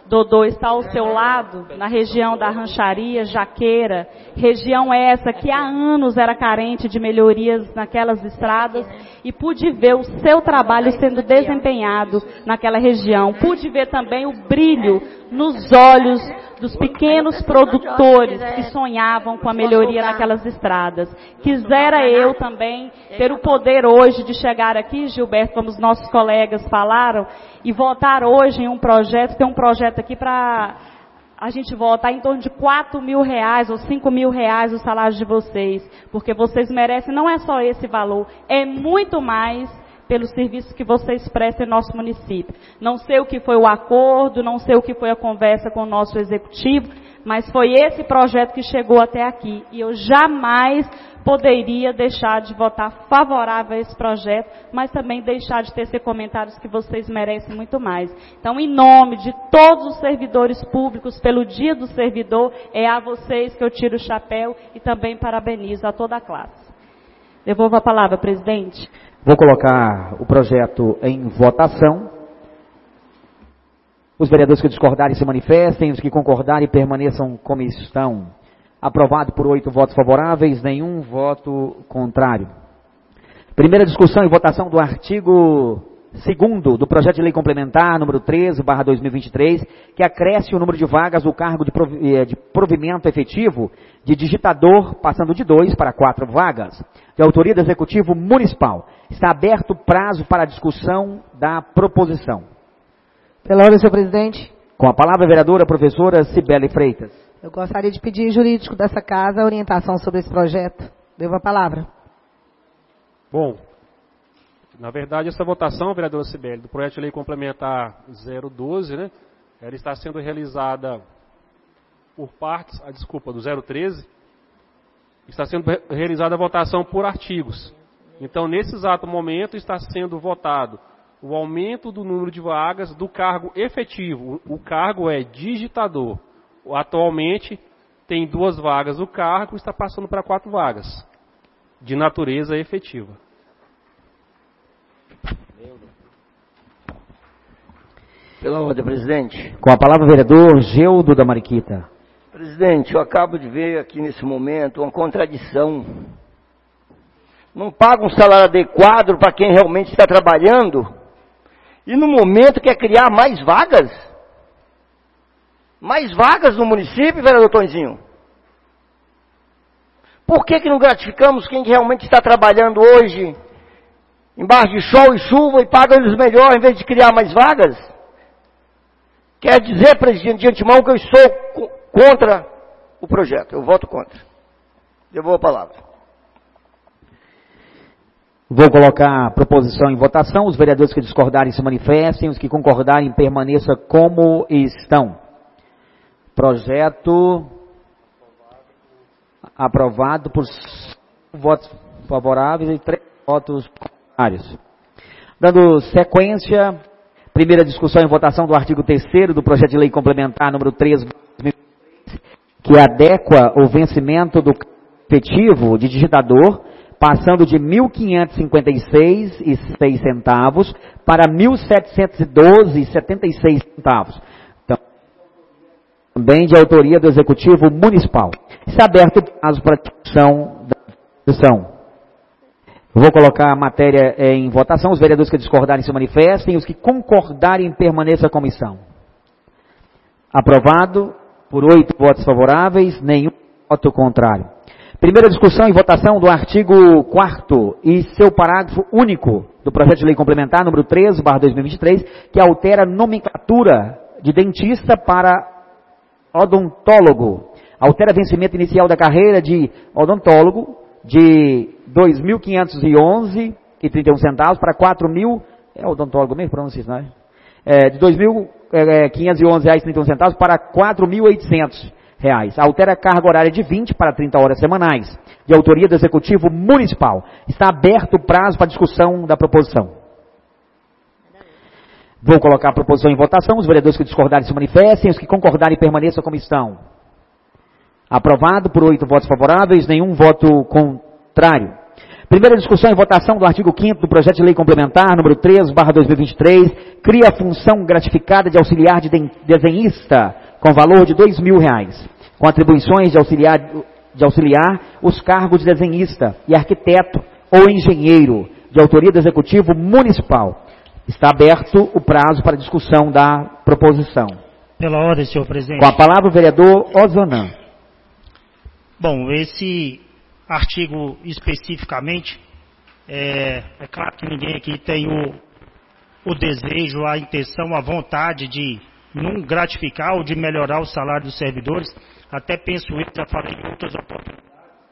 Dodô está ao seu lado, na região da Rancharia, Jaqueira, região essa que há anos era carente de melhorias naquelas estradas, e pude ver o seu trabalho sendo desempenhado naquela região. Pude ver também o brilho nos olhos dos pequenos produtores que sonhavam com a melhoria naquelas estradas. Quisera eu também ter o poder hoje de chegar aqui, Gilberto, como os nossos colegas falaram, e votar hoje em um projeto, tem um projeto aqui para a gente votar em torno de quatro mil reais ou cinco mil reais o salário de vocês, porque vocês merecem, não é só esse valor, é muito mais pelo serviço que vocês prestam em nosso município. Não sei o que foi o acordo, não sei o que foi a conversa com o nosso executivo, mas foi esse projeto que chegou até aqui. E eu jamais poderia deixar de votar favorável a esse projeto, mas também deixar de tecer comentários que vocês merecem muito mais. Então, em nome de todos os servidores públicos, pelo Dia do Servidor, é a vocês que eu tiro o chapéu e também parabenizo a toda a classe. Devolvo a palavra, presidente. Vou colocar o projeto em votação. Os vereadores que discordarem se manifestem, os que concordarem permaneçam como estão. Aprovado por oito votos favoráveis, nenhum voto contrário. Primeira discussão e votação do artigo segundo do projeto de lei complementar número treze barra dois mil e vinte e três, que acresce o número de vagas do cargo de, provi de provimento efetivo de digitador, passando de dois para quatro vagas, de autoria do Executivo Municipal. Está aberto o prazo para a discussão da proposição. Pela ordem, senhor presidente. Com a palavra a vereadora professora Cibele Freitas. Eu gostaria de pedir jurídico dessa casa a orientação sobre esse projeto. Devo a palavra. Bom, na verdade, essa votação, vereadora Cibele, do projeto de lei complementar zero doze, né, ela está sendo realizada por partes, a desculpa, do zero treze, está sendo realizada a votação por artigos. Então, nesse exato momento, está sendo votado o aumento do número de vagas do cargo efetivo. O cargo é digitador. Atualmente, tem duas vagas o cargo, está passando para quatro vagas, de natureza efetiva. Pela ordem, presidente. Com a palavra o vereador Geudo da Mariquita. Presidente, eu acabo de ver aqui nesse momento uma contradição. Não paga um salário adequado para quem realmente está trabalhando e no momento quer criar mais vagas? Mais vagas no município, vereador Tonzinho? Por que que não gratificamos quem realmente está trabalhando hoje embaixo de sol e chuva e paga eles melhor em vez de criar mais vagas? Quer dizer, presidente, de antemão que eu sou contra o projeto. Eu voto contra. Devolvo a palavra. Vou colocar a proposição em votação. Os vereadores que discordarem se manifestem. Os que concordarem permaneçam como estão. Projeto aprovado por votos favoráveis e três votos contrários. Dando sequência, primeira discussão em votação do artigo terceiro do projeto de lei complementar número treze, que adequa o vencimento do efetivo de digitador, passando de mil quinhentos e cinquenta e seis reais e seis centavos para mil setecentos e doze reais e setenta e seis centavos. Então, também de autoria do Executivo Municipal. Está aberto o prazo para discussão da discussão. Vou colocar a matéria em votação. Os vereadores que discordarem se manifestem. Os que concordarem permaneçam a comissão. Aprovado por oito votos favoráveis, nenhum voto contrário. Primeira discussão e votação do artigo quarto e seu parágrafo único do projeto de lei complementar número treze barra dois mil e vinte e três, que altera a nomenclatura de dentista para odontólogo. Altera vencimento inicial da carreira de odontólogo de dois mil quinhentos e onze reais e trinta e um centavos para quatro mil, é odontólogo mesmo, pronuncia isso, não é? É, de dois mil quinhentos e onze reais e trinta e um centavos para quatro mil e oitocentos reais. Altera a carga horária de vinte para trinta horas semanais, de autoria do Executivo Municipal. Está aberto o prazo para discussão da proposição. Vou colocar a proposição em votação. Os vereadores que discordarem se manifestem. Os que concordarem permaneçam como estão. Aprovado por oito votos favoráveis, nenhum voto contrário. Primeira discussão e votação do artigo quinto do projeto de lei complementar, número três, barra dois mil e vinte e três, cria a função gratificada de auxiliar de desenhista com valor de dois mil reais, com atribuições de auxiliar, de auxiliar os cargos de desenhista e arquiteto ou engenheiro, de autoria do Executivo Municipal. Está aberto o prazo para discussão da proposição. Pela ordem, senhor presidente. Com a palavra o vereador Ozanam. Bom, esse artigo especificamente, é, é claro que ninguém aqui tem o, o desejo, a intenção, a vontade de não gratificar ou de melhorar o salário dos servidores. Até penso eu, já falei em outras oportunidades.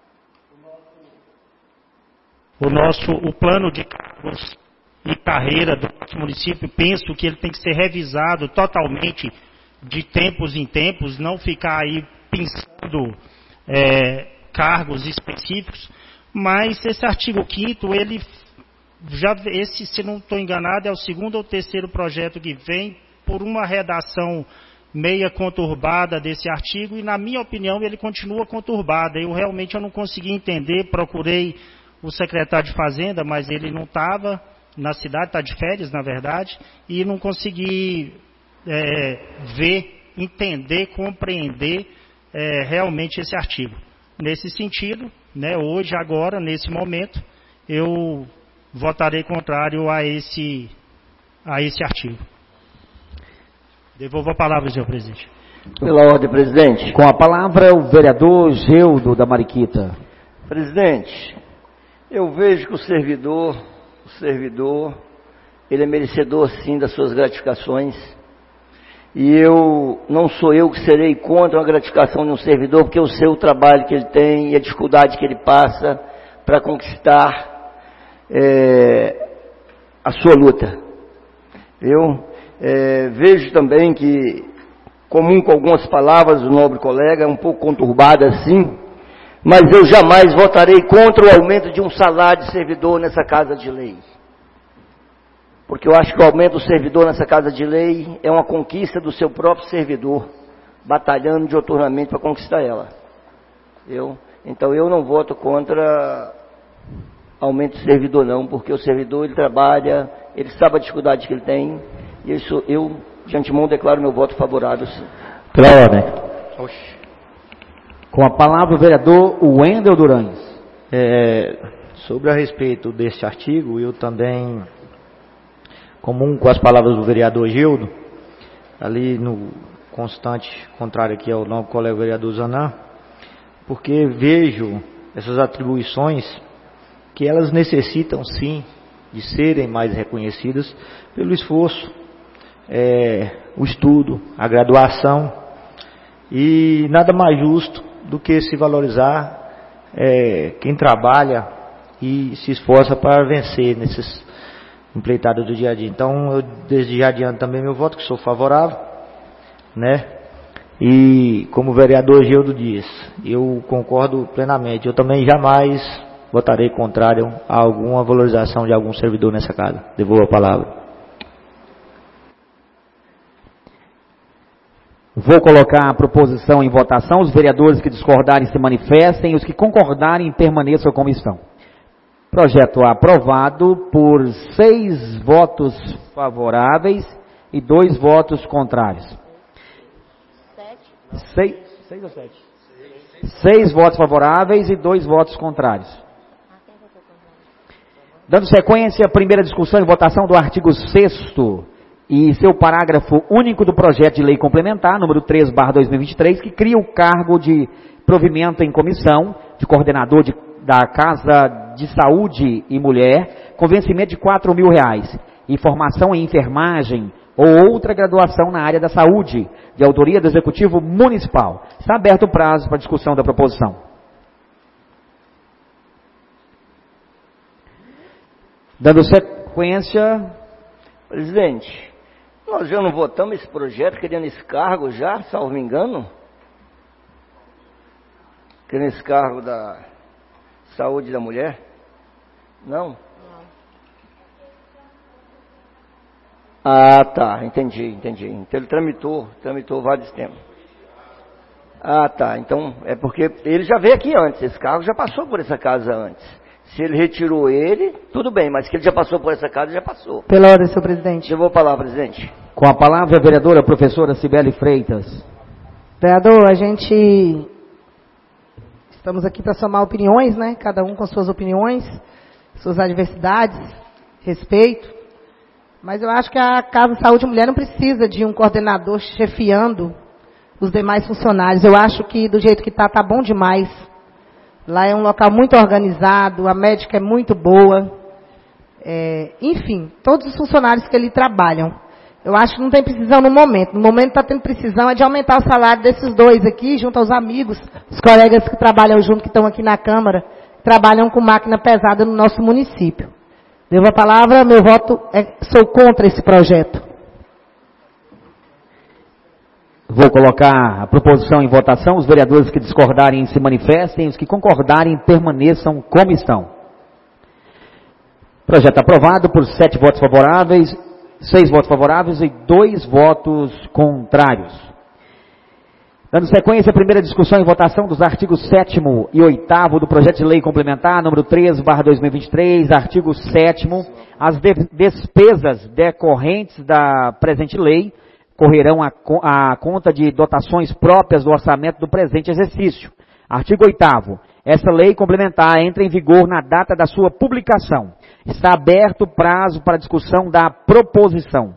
O nosso, o plano de cargos e carreira do nosso município, penso que ele tem que ser revisado totalmente de tempos em tempos, não ficar aí pensando é, cargos específicos, mas esse artigo quinto, ele já, esse, se não estou enganado, é o segundo ou terceiro projeto que vem por uma redação meia conturbada desse artigo, e na minha opinião ele continua conturbado. Eu realmente eu não consegui entender, procurei o secretário de Fazenda, mas ele não estava na cidade, está de férias, na verdade, e não consegui é, ver, entender, compreender é, realmente esse artigo. Nesse sentido, né, hoje, agora, nesse momento, eu votarei contrário a esse, a esse artigo. Devolvo a palavra, senhor presidente. Pela ordem, presidente. Com a palavra o vereador Geudo da Mariquita. Presidente, eu vejo que o servidor, o servidor, ele é merecedor sim das suas gratificações. E eu, não sou eu que serei contra a gratificação de um servidor, porque eu sei o trabalho que ele tem e a dificuldade que ele passa para conquistar é, a sua luta. Eu é, vejo também que, comum com algumas palavras do nobre colega, é um pouco conturbada assim, mas eu jamais votarei contra o aumento de um salário de servidor nessa casa de lei. Porque eu acho que o aumento do servidor nessa casa de lei é uma conquista do seu próprio servidor, batalhando diuturnamente para conquistar ela. Eu, então eu não voto contra aumento de servidor não, porque o servidor ele trabalha, ele sabe a dificuldade que ele tem, e isso eu de antemão declaro meu voto favorável. Pela ordem. Oxi. Com a palavra o vereador Wendel Durães. É, sobre a respeito deste artigo, eu também, comum com as palavras do vereador Gildo, ali no constante contrário aqui ao novo colega vereador Zanã, porque vejo essas atribuições que elas necessitam sim de serem mais reconhecidas pelo esforço, é, o estudo, a graduação, e nada mais justo do que se valorizar é, quem trabalha e se esforça para vencer nesses empleitados do dia a dia. Então eu desde já adianto também meu voto, que sou favorável, né? E como o vereador Gildo diz, eu concordo plenamente, eu também jamais votarei contrário a alguma valorização de algum servidor nessa casa. Devolvo a palavra. Vou colocar a proposição em votação. Os vereadores que discordarem se manifestem, os que concordarem permaneçam como estão. Projeto aprovado por seis votos favoráveis e dois votos contrários. Sete? Seis, seis ou sete? Seis. Seis votos favoráveis e dois votos contrários. Dando sequência à primeira discussão e votação do artigo sexto e seu parágrafo único do projeto de lei complementar, número três barra dois mil e vinte e três, que cria o cargo de provimento em comissão de coordenador de, da Casa de Saúde e Mulher, com vencimento de quatro mil reais, e formação em enfermagem ou outra graduação na área da saúde, de autoria do Executivo Municipal. Está aberto o prazo para discussão da proposição. Dando sequência... Presidente, nós já não votamos esse projeto querendo esse cargo já, salvo me engano? Querendo esse cargo da saúde da mulher? Não? Não. Ah, tá, entendi, entendi. Então ele tramitou, tramitou vários tempos. Ah, tá, então é porque ele já veio aqui antes, esse cargo já passou por essa casa antes. Se ele retirou ele, tudo bem, mas que ele já passou por essa casa, já passou. Pela ordem, senhor presidente. Eu vou falar, presidente. Com a palavra, a vereadora professora Cibele Freitas. Vereador, a gente... Estamos aqui para somar opiniões, né? Cada um com suas opiniões, suas adversidades, respeito. Mas eu acho que a Casa Saúde Mulher não precisa de um coordenador chefiando os demais funcionários. Eu acho que do jeito que está, está bom demais. Lá é um local muito organizado, a médica é muito boa. É, enfim, todos os funcionários que ali trabalham. Eu acho que não tem precisão no momento. No momento está tendo precisão é de aumentar o salário desses dois aqui, junto aos amigos, os colegas que trabalham junto, que estão aqui na Câmara, trabalham com máquina pesada no nosso município. Devo a palavra, meu voto é, sou contra esse projeto. Vou colocar a proposição em votação. Os vereadores que discordarem se manifestem, os que concordarem permaneçam como estão. Projeto aprovado por sete votos favoráveis, seis votos favoráveis e dois votos contrários. Dando sequência à primeira discussão e votação dos artigos sétimo e oitavo do projeto de lei complementar, número treze barra dois mil e vinte e três, artigo sétimo, as de- despesas decorrentes da presente lei correrão a, co- a conta de dotações próprias do orçamento do presente exercício. Artigo oitavo. Essa lei complementar entra em vigor na data da sua publicação. Está aberto o prazo para discussão da proposição.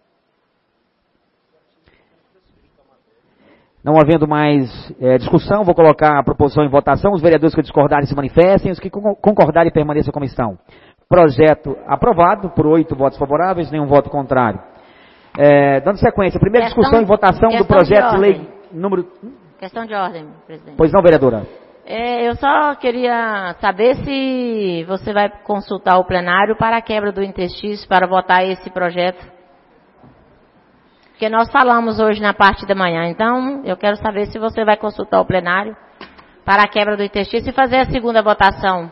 Não havendo mais é, discussão, vou colocar a proposição em votação. Os vereadores que discordarem se manifestem, os que concordarem permaneçam como estão. Projeto aprovado por oito votos favoráveis, nenhum voto contrário. É, dando sequência, primeira Questão- discussão e votação do questão projeto de de lei ordem. número... Questão de ordem, presidente. Pois não, vereadora? É, eu só queria saber se você vai consultar o plenário para a quebra do interstício para votar esse projeto. Porque nós falamos hoje na parte da manhã, então eu quero saber se você vai consultar o plenário para a quebra do interstício e fazer a segunda votação.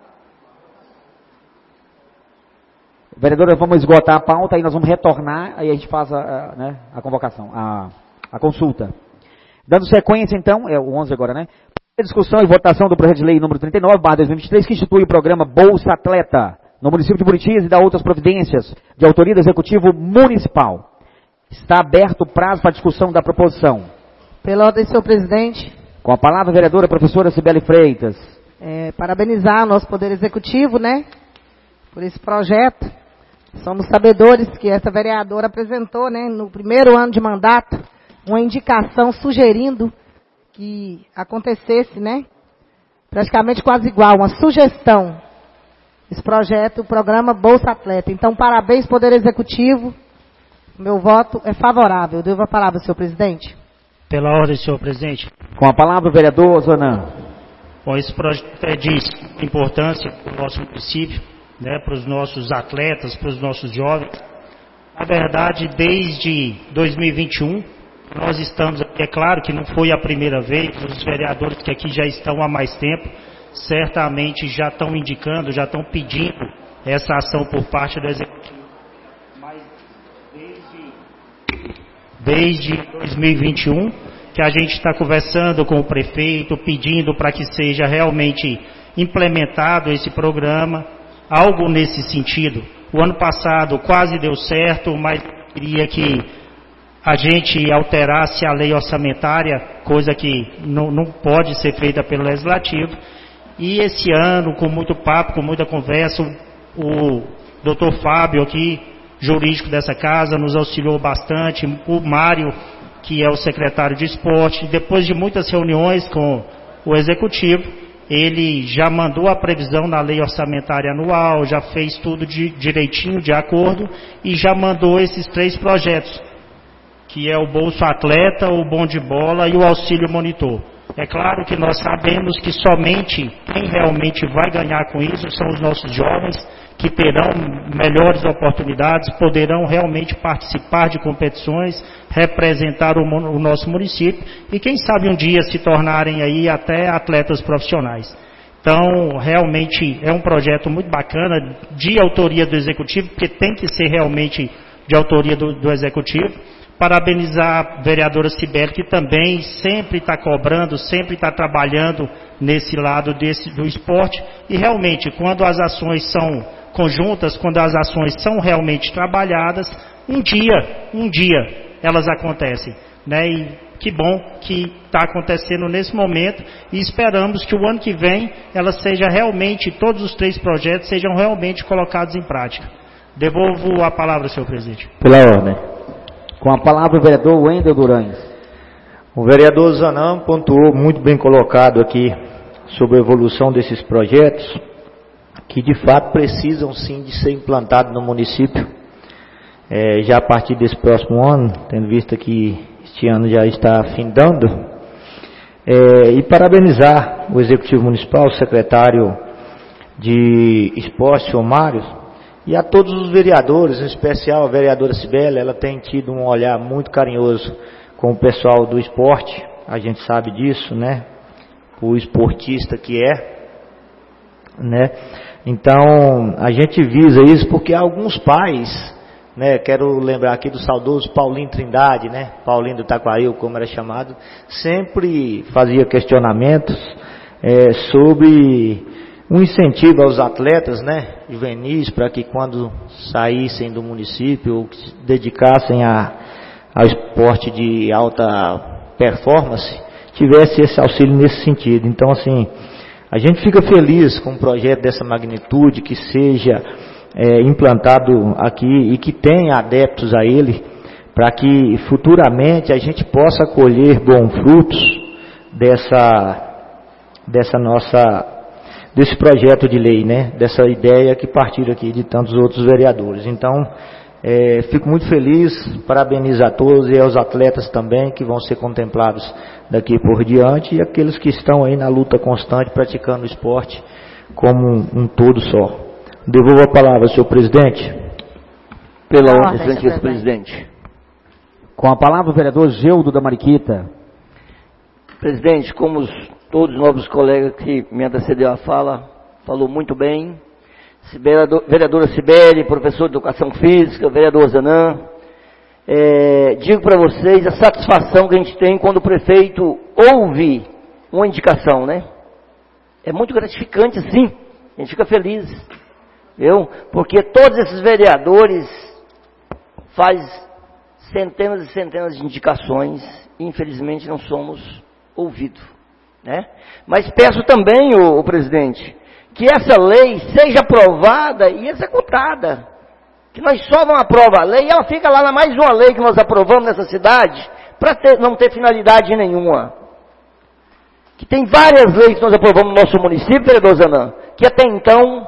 Vereadora, vamos esgotar a pauta, aí nós vamos retornar, aí a gente faz a, a, né, a convocação, a, a consulta. Dando sequência, então, é o onze agora, né? Discussão e votação do projeto de lei número trinta e nove barra dois mil e vinte e três, que institui o programa Bolsa Atleta no município de Buritis e dá outras providências de autoria do Executivo Municipal. Está aberto o prazo para discussão da proposição. Pela ordem, senhor presidente. Com a palavra, a vereadora professora Cibele Freitas. É, parabenizar o nosso Poder Executivo, né, por esse projeto. Somos sabedores que essa vereadora apresentou, né, no primeiro ano de mandato, uma indicação sugerindo que acontecesse, né, praticamente quase igual, uma sugestão, esse projeto, o programa Bolsa Atleta. Então, parabéns, Poder Executivo. Meu voto é favorável. Devo a palavra, senhor presidente. Pela ordem, senhor presidente. Com a palavra, o vereador Zonan. Bom, esse projeto é de importância para o nosso município, né, para os nossos atletas, para os nossos jovens. Na verdade, desde dois mil e vinte e um, nós estamos aqui, é claro que não foi a primeira vez, os vereadores que aqui já estão há mais tempo, certamente já estão indicando, já estão pedindo essa ação por parte do Executivo. Mas desde, desde dois mil e vinte e um, que a gente está conversando com o prefeito, pedindo para que seja realmente implementado esse programa, algo nesse sentido. O ano passado quase deu certo, mas queria que a gente alterasse a lei orçamentária, coisa que não, não pode ser feita pelo Legislativo. E esse ano, com muito papo, com muita conversa, o, o doutor Fábio aqui, jurídico dessa casa, nos auxiliou bastante, o Mário, que é o secretário de esporte, depois de muitas reuniões com o Executivo, ele já mandou a previsão na lei orçamentária anual, já fez tudo de, direitinho, de acordo, e já mandou esses três projetos, que é o Bolsa Atleta, o Bom de Bola e o Auxílio Monitor. É claro que nós sabemos que somente quem realmente vai ganhar com isso são os nossos jovens, que terão melhores oportunidades, poderão realmente participar de competições, representar o, o nosso município e quem sabe um dia se tornarem aí até atletas profissionais. Então, realmente é um projeto muito bacana, de autoria do Executivo, porque tem que ser realmente de autoria do, do Executivo, parabenizar a vereadora Cibele, que também sempre está cobrando, sempre está trabalhando nesse lado desse, do esporte, e realmente, quando as ações são conjuntas, quando as ações são realmente trabalhadas, um dia, um dia, elas acontecem, né? E que bom que está acontecendo nesse momento, e esperamos que o ano que vem, ela seja realmente, todos os três projetos sejam realmente colocados em prática. Devolvo a palavra, senhor presidente. Pela ordem. Com a palavra o vereador Wendel Durães. O vereador Zanam pontuou muito bem colocado aqui sobre a evolução desses projetos, que de fato precisam sim de ser implantados no município, é, já a partir desse próximo ano, tendo visto que este ano já está findando, é, e parabenizar o Executivo Municipal, o secretário de Esporte, senhor Mário, e a todos os vereadores, em especial a vereadora Cibele. Ela tem tido um olhar muito carinhoso com o pessoal do esporte, a gente sabe disso, né? O esportista que é, né? Então, a gente visa isso porque alguns pais, né? Quero lembrar aqui do saudoso Paulinho Trindade, né? Paulinho do Taquaril, como era chamado, sempre fazia questionamentos é, sobre um incentivo aos atletas, né, juvenis, para que quando saíssem do município ou que se dedicassem a, ao esporte de alta performance, tivesse esse auxílio nesse sentido. Então, assim, a gente fica feliz com um projeto dessa magnitude, que seja é, implantado aqui e que tenha adeptos a ele, para que futuramente a gente possa colher bons frutos dessa, dessa nossa... desse projeto de lei, né, dessa ideia que partiu aqui de tantos outros vereadores. Então, é, fico muito feliz, parabenizo a todos e aos atletas também, que vão ser contemplados daqui por diante, e aqueles que estão aí na luta constante, praticando o esporte como um, um todo só. Devolvo a palavra, senhor presidente. Pela ordem, senhor vice-presidente. Com a palavra o vereador Geudo da Mariquita. Presidente, como os todos os novos colegas que me antecedeu a fala, falou muito bem. Vereadora Cibele, professor de Educação Física, vereador Zanam, é, digo para vocês a satisfação que a gente tem quando o prefeito ouve uma indicação, né? É muito gratificante, sim. A gente fica feliz, viu? Porque todos esses vereadores fazem centenas e centenas de indicações e infelizmente não somos ouvidos. Né? Mas peço também, o, o presidente, que essa lei seja aprovada e executada. Que nós só não aprovamos a lei e ela fica lá na mais uma lei que nós aprovamos nessa cidade, para não ter finalidade nenhuma. Que tem várias leis que nós aprovamos no nosso município, vereador Zanam, que até então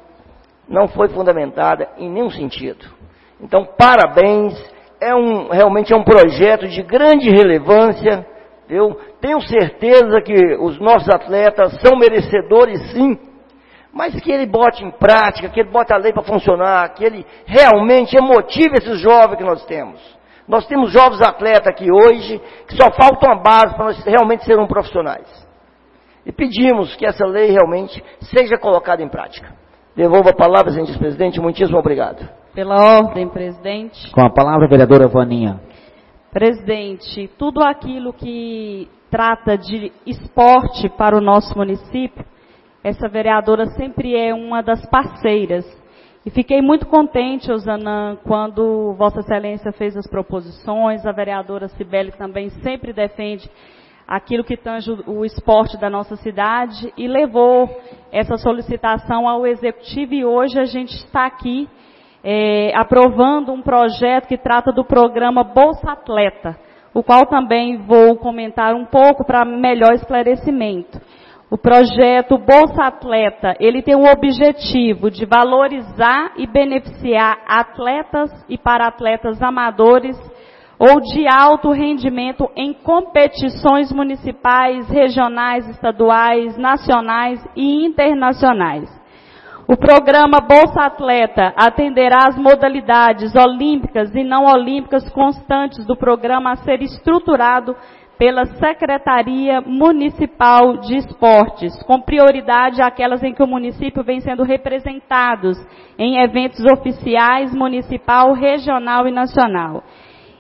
não foi fundamentada em nenhum sentido. Então, parabéns, é um, realmente é um projeto de grande relevância. Eu tenho certeza que os nossos atletas são merecedores, sim, mas que ele bote em prática, que ele bote a lei para funcionar, que ele realmente motive esses jovens que nós temos. Nós temos jovens atletas aqui hoje, que só falta uma base para nós realmente sermos profissionais. E pedimos que essa lei realmente seja colocada em prática. Devolvo a palavra, senhor vice-presidente, muitíssimo obrigado. Pela ordem, presidente. Com a palavra a vereadora Vaninha. Presidente, tudo aquilo que trata de esporte para o nosso município, essa vereadora sempre é uma das parceiras. E fiquei muito contente, Osanã, quando Vossa Excelência fez as proposições. A vereadora Cibele também sempre defende aquilo que tange o esporte da nossa cidade e levou essa solicitação ao Executivo, e hoje a gente está aqui É, aprovando um projeto que trata do programa Bolsa Atleta, o qual também vou comentar um pouco para melhor esclarecimento. O projeto Bolsa Atleta, ele tem o objetivo de valorizar e beneficiar atletas e para-atletas amadores ou de alto rendimento em competições municipais, regionais, estaduais, nacionais e internacionais. O programa Bolsa Atleta atenderá às modalidades olímpicas e não olímpicas constantes do programa a ser estruturado pela Secretaria Municipal de Esportes, com prioridade àquelas em que o município vem sendo representados em eventos oficiais, municipal, regional e nacional.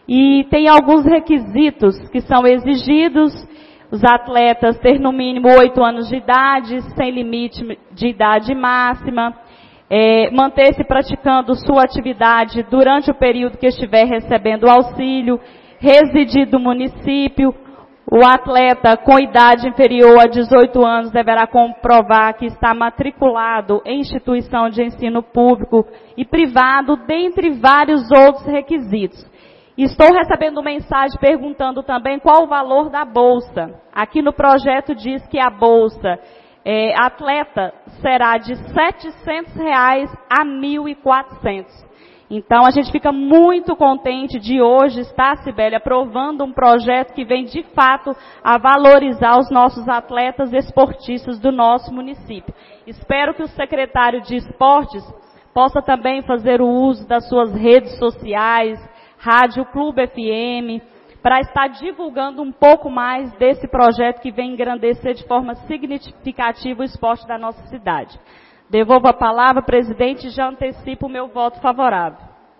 E tem alguns requisitos que são exigidos: os atletas ter no mínimo oito anos de idade, sem limite de idade máxima, é, manter-se praticando sua atividade durante o período que estiver recebendo o auxílio, residir no município. O atleta com idade inferior a dezoito anos deverá comprovar que está matriculado em instituição de ensino público e privado, dentre vários outros requisitos. Estou recebendo mensagem perguntando também qual o valor da bolsa. Aqui no projeto diz que a bolsa é, atleta será de setecentos reais a mil e quatrocentos. Então, a gente fica muito contente de hoje estar, Cibele, aprovando um projeto que vem, de fato, a valorizar os nossos atletas esportistas do nosso município. Espero que o secretário de Esportes possa também fazer o uso das suas redes sociais, Rádio Clube F M, para estar divulgando um pouco mais desse projeto que vem engrandecer de forma significativa o esporte da nossa cidade. Devolvo a palavra, presidente, e já antecipo o meu voto favorável.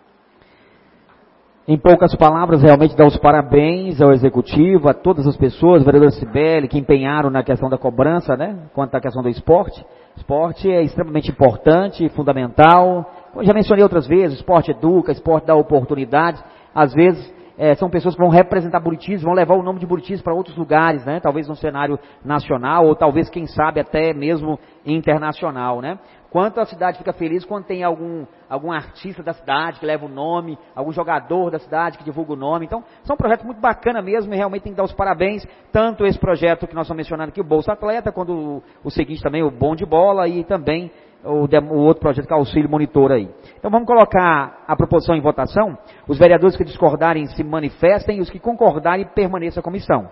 Em poucas palavras, realmente dar os parabéns ao Executivo, a todas as pessoas, a vereadora Cibele, que empenharam na questão da cobrança, né, quanto à questão do esporte. Esporte é extremamente importante, fundamental. Como já mencionei outras vezes, esporte educa, esporte dá oportunidades. Às vezes, é, são pessoas que vão representar Buritis, vão levar o nome de Buritis para outros lugares, né? Talvez no cenário nacional, ou talvez, quem sabe, até mesmo internacional, né? Quanto a cidade fica feliz quando tem algum, algum artista da cidade que leva o nome, algum jogador da cidade que divulga o nome. Então, são projetos muito bacanas mesmo, e realmente tem que dar os parabéns, tanto esse projeto que nós estamos mencionando aqui, o Bolsa Atleta, quanto o, o seguinte também, o Bom de Bola, e também o, o outro projeto que é o Auxílio Monitor aí. Então, vamos colocar a proposição em votação. Os vereadores que discordarem se manifestem, e os que concordarem permaneçam a comissão.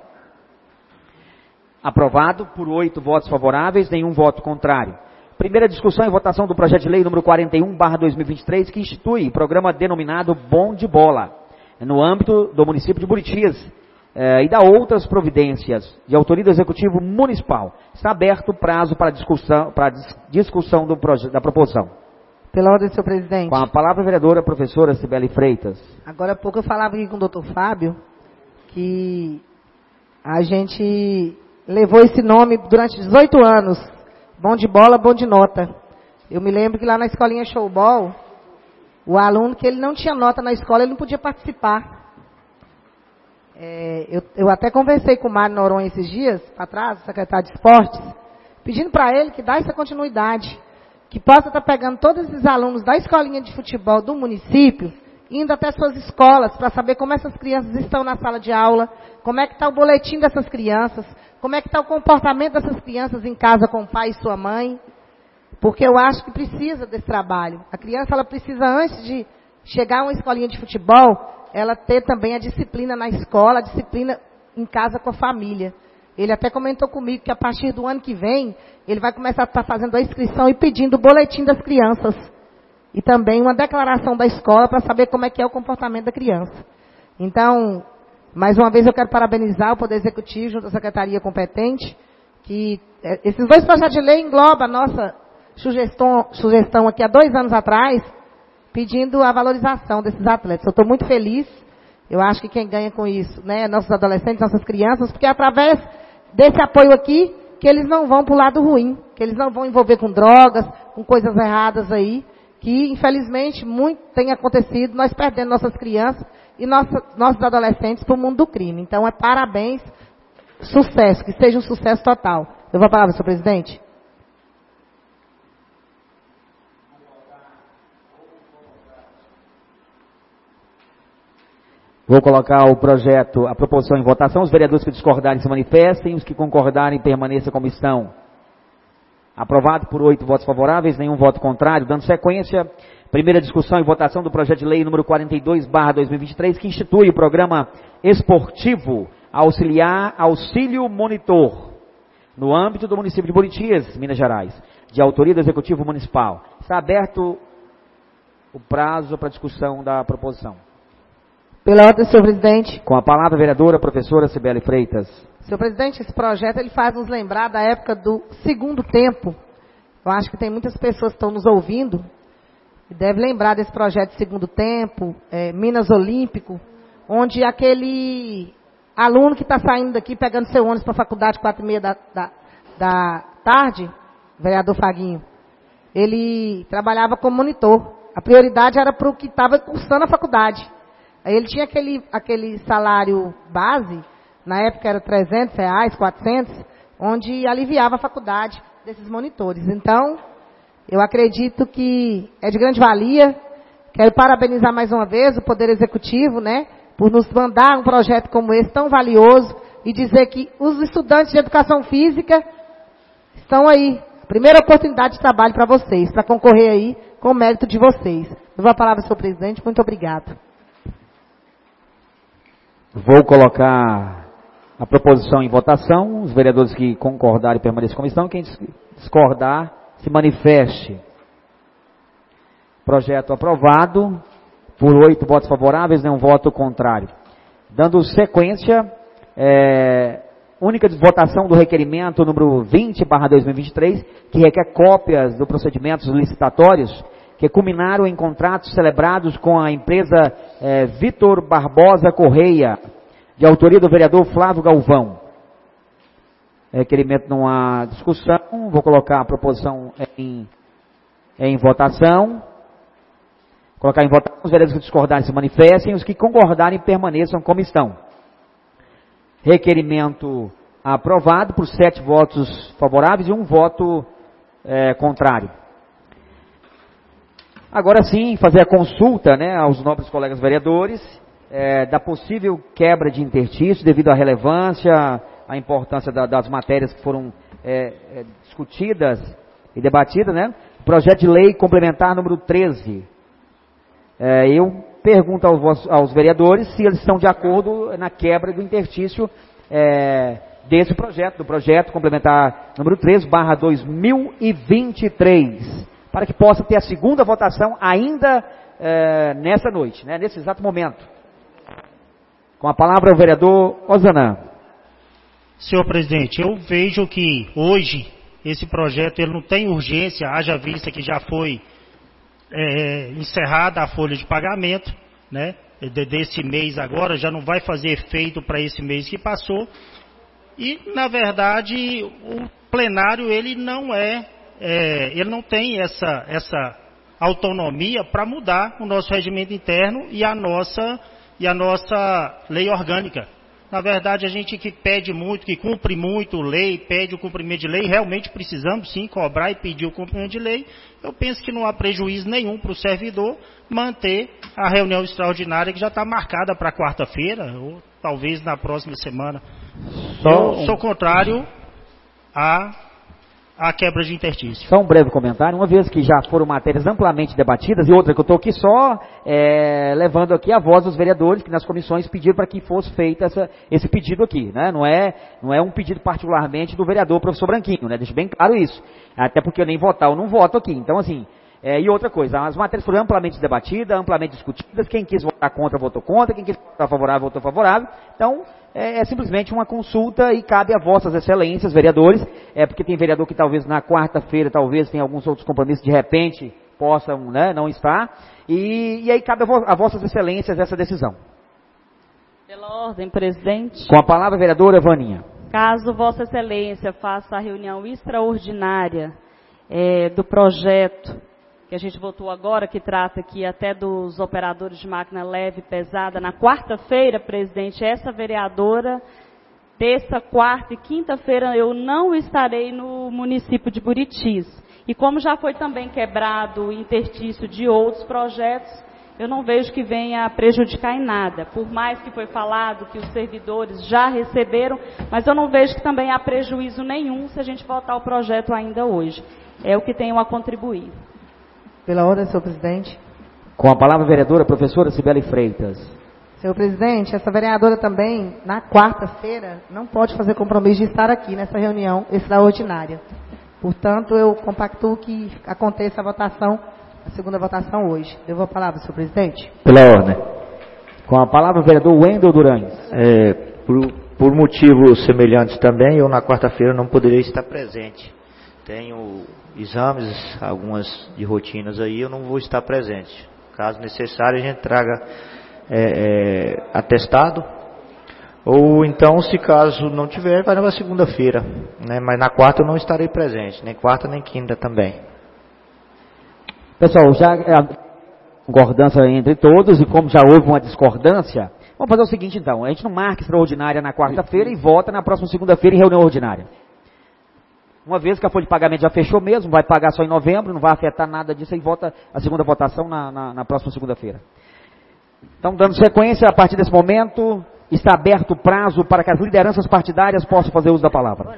Aprovado por oito votos favoráveis, nenhum voto contrário. Primeira discussão e votação do projeto de lei número quarenta e um barra dois mil e vinte e três, que institui o programa denominado Bom de Bola, no âmbito do município de Buritis, eh, e dá outras providências de autoria do Executivo Municipal. Está aberto o prazo para discussão, para discussão do proje- da proposição. Pela ordem, senhor presidente. Com a palavra a vereadora professora Cibele Freitas. Agora há pouco eu falava aqui com o doutor Fábio, que a gente levou esse nome durante dezoito anos. Bom de bola, bom de nota. Eu me lembro que lá na escolinha Showball, o aluno que ele não tinha nota na escola, ele não podia participar. É, eu, eu até conversei com o Mário Noronha esses dias, para trás, o secretário de Esportes, pedindo para ele que dá essa continuidade, que possa estar pegando todos esses alunos da escolinha de futebol do município, indo até suas escolas, para saber como essas crianças estão na sala de aula, como é que está o boletim dessas crianças, como é que está o comportamento dessas crianças em casa com o pai e sua mãe, porque eu acho que precisa desse trabalho. A criança, ela precisa, antes de chegar a uma escolinha de futebol, ela ter também a disciplina na escola, a disciplina em casa com a família. Ele até comentou comigo que a partir do ano que vem, ele vai começar a estar fazendo a inscrição e pedindo o boletim das crianças. E também uma declaração da escola para saber como é que é o comportamento da criança. Então, mais uma vez eu quero parabenizar o Poder Executivo junto à Secretaria competente, que esses dois projetos de lei englobam a nossa sugestão, sugestão aqui há dois anos atrás, pedindo a valorização desses atletas. Eu estou muito feliz, eu acho que quem ganha com isso, né, nossos adolescentes, nossas crianças, porque é através desse apoio aqui que eles não vão para o lado ruim, que eles não vão envolver com drogas, com coisas erradas aí, que infelizmente muito tem acontecido, nós perdendo nossas crianças e nossa, nossos adolescentes para o mundo do crime. Então, é parabéns, sucesso, que seja um sucesso total. Eu vou a palavra, senhor presidente. Vou colocar o projeto, a proposição em votação. Os vereadores que discordarem se manifestem, os que concordarem permaneçam a comissão. Aprovado por oito votos favoráveis, nenhum voto contrário. Dando sequência, primeira discussão e votação do projeto de lei número quarenta e dois barra dois mil e vinte e três, que institui o programa esportivo auxiliar Auxílio Monitor, no âmbito do município de Buritis, Minas Gerais, de autoria do Executivo Municipal. Está aberto o prazo para discussão da proposição. Pela ordem, senhor presidente. Com a palavra a vereadora professora Cibele Freitas. Senhor presidente, esse projeto ele faz nos lembrar da época do segundo tempo. Eu acho que tem muitas pessoas que estão nos ouvindo e devem lembrar desse projeto de segundo tempo, é, Minas Olímpico, onde aquele aluno que está saindo daqui, pegando seu ônibus para a faculdade, quatro e meia da, da, da tarde, vereador Faguinho, ele trabalhava como monitor. A prioridade era para o que estava cursando a faculdade. Aí ele tinha aquele, aquele salário base, na época era trezentos reais, quatrocentos, onde aliviava a faculdade desses monitores. Então, eu acredito que é de grande valia. Quero parabenizar mais uma vez o Poder Executivo, né, por nos mandar um projeto como esse, tão valioso, e dizer que os estudantes de educação física estão aí. Primeira oportunidade de trabalho para vocês, para concorrer aí com o mérito de vocês. Eu vou a palavra ao senhor presidente. Muito obrigada. Vou colocar a proposição em votação. Os vereadores que concordarem permaneçam como estão. Quem discordar, se manifeste. Projeto aprovado por oito votos favoráveis, nenhum voto contrário. Dando sequência, é, única votação do requerimento número vinte barra dois mil e vinte e três, que requer cópias dos procedimentos licitatórios que culminaram em contratos celebrados com a empresa é, Vitor Barbosa Correia, de autoria do vereador Flávio Galvão. Requerimento não há discussão, vou colocar a proposição em, em votação. Colocar em votação, os vereadores que discordarem se manifestem, os que concordarem permaneçam como estão. Requerimento aprovado por sete votos favoráveis e um voto é, contrário. Agora sim, fazer a consulta, né, aos nobres colegas vereadores, é, da possível quebra de interstício devido à relevância, à importância da, das matérias que foram é, é, discutidas e debatidas, né? Projeto de lei complementar número treze. É, eu pergunto aos, aos vereadores se eles estão de acordo na quebra do interstício é, desse projeto, do projeto complementar número treze barra dois mil e vinte e três, para que possa ter a segunda votação ainda é, nessa noite, né, nesse exato momento. Com a palavra o vereador Ozanam. Senhor presidente, eu vejo que hoje esse projeto ele não tem urgência, haja vista que já foi É, encerrada a folha de pagamento, né, desse mês agora, já não vai fazer efeito para esse mês que passou, e na verdade o plenário ele não é, é ele não tem essa, essa autonomia para mudar o nosso regimento interno e a nossa, e a nossa lei orgânica. Na verdade, a gente que pede muito, que cumpre muito lei, pede o cumprimento de lei, realmente precisamos sim cobrar e pedir o cumprimento de lei. Eu penso que não há prejuízo nenhum para o servidor manter a reunião extraordinária que já está marcada para quarta-feira, ou talvez na próxima semana. Eu sou contrário à, à quebra de interstício. Só um breve comentário, uma vez que já foram matérias amplamente debatidas, e outra que eu estou aqui só é, levando aqui a voz dos vereadores que nas comissões pediram para que fosse feito essa, esse pedido aqui, né? Não é, não é um pedido particularmente do vereador professor Branquinho, né? Deixa bem claro isso, até porque eu nem votar, eu não voto aqui, então assim, é, e outra coisa, as matérias foram amplamente debatidas, amplamente discutidas, quem quis votar contra, votou contra, quem quis votar favorável, votou favorável, então é, é simplesmente uma consulta e cabe a vossas excelências, vereadores, é porque tem vereador que talvez na quarta-feira, talvez tenha alguns outros compromissos, de repente possam, né, não estar, e, e aí cabe a, vo, a vossas excelências essa decisão. Pela ordem, presidente. Com a palavra, vereadora Vaninha. Caso Vossa Excelência faça a reunião extraordinária é, do projeto que a gente votou agora, que trata aqui até dos operadores de máquina leve e pesada, na quarta-feira, presidente, essa vereadora, terça, quarta e quinta-feira, eu não estarei no município de Buritis. E como já foi também quebrado o interstício de outros projetos, eu não vejo que venha a prejudicar em nada. Por mais que foi falado que os servidores já receberam, mas eu não vejo que também há prejuízo nenhum se a gente votar o projeto ainda hoje. É o que tenho a contribuir. Pela ordem, senhor presidente. Com a palavra, a vereadora professora Cibele Freitas. Senhor presidente, essa vereadora também, na quarta-feira, não pode fazer compromisso de estar aqui nessa reunião extraordinária. Portanto, eu compactuo que aconteça a votação, a segunda votação hoje. Devo a palavra, senhor presidente. Pela ordem. Com a palavra, o vereador Wendel Durães. É, por, por motivos semelhantes também, eu na quarta-feira não poderei estar presente. Tenho exames, algumas de rotinas aí, eu não vou estar presente. Caso necessário, a gente traga é, é, atestado. Ou então, se caso não tiver, vai na segunda-feira, né? Mas na quarta eu não estarei presente, nem quarta nem quinta também. Pessoal, já a concordância entre todos, e como já houve uma discordância, vamos fazer o seguinte então, a gente não marca extraordinária na quarta-feira e vota na próxima segunda-feira em reunião ordinária. Uma vez que a folha de pagamento já fechou mesmo, vai pagar só em novembro, não vai afetar nada disso, e vota a segunda votação na, na, na próxima segunda-feira. Então, dando sequência, a partir desse momento, está aberto o prazo para que as lideranças partidárias possam fazer uso da palavra.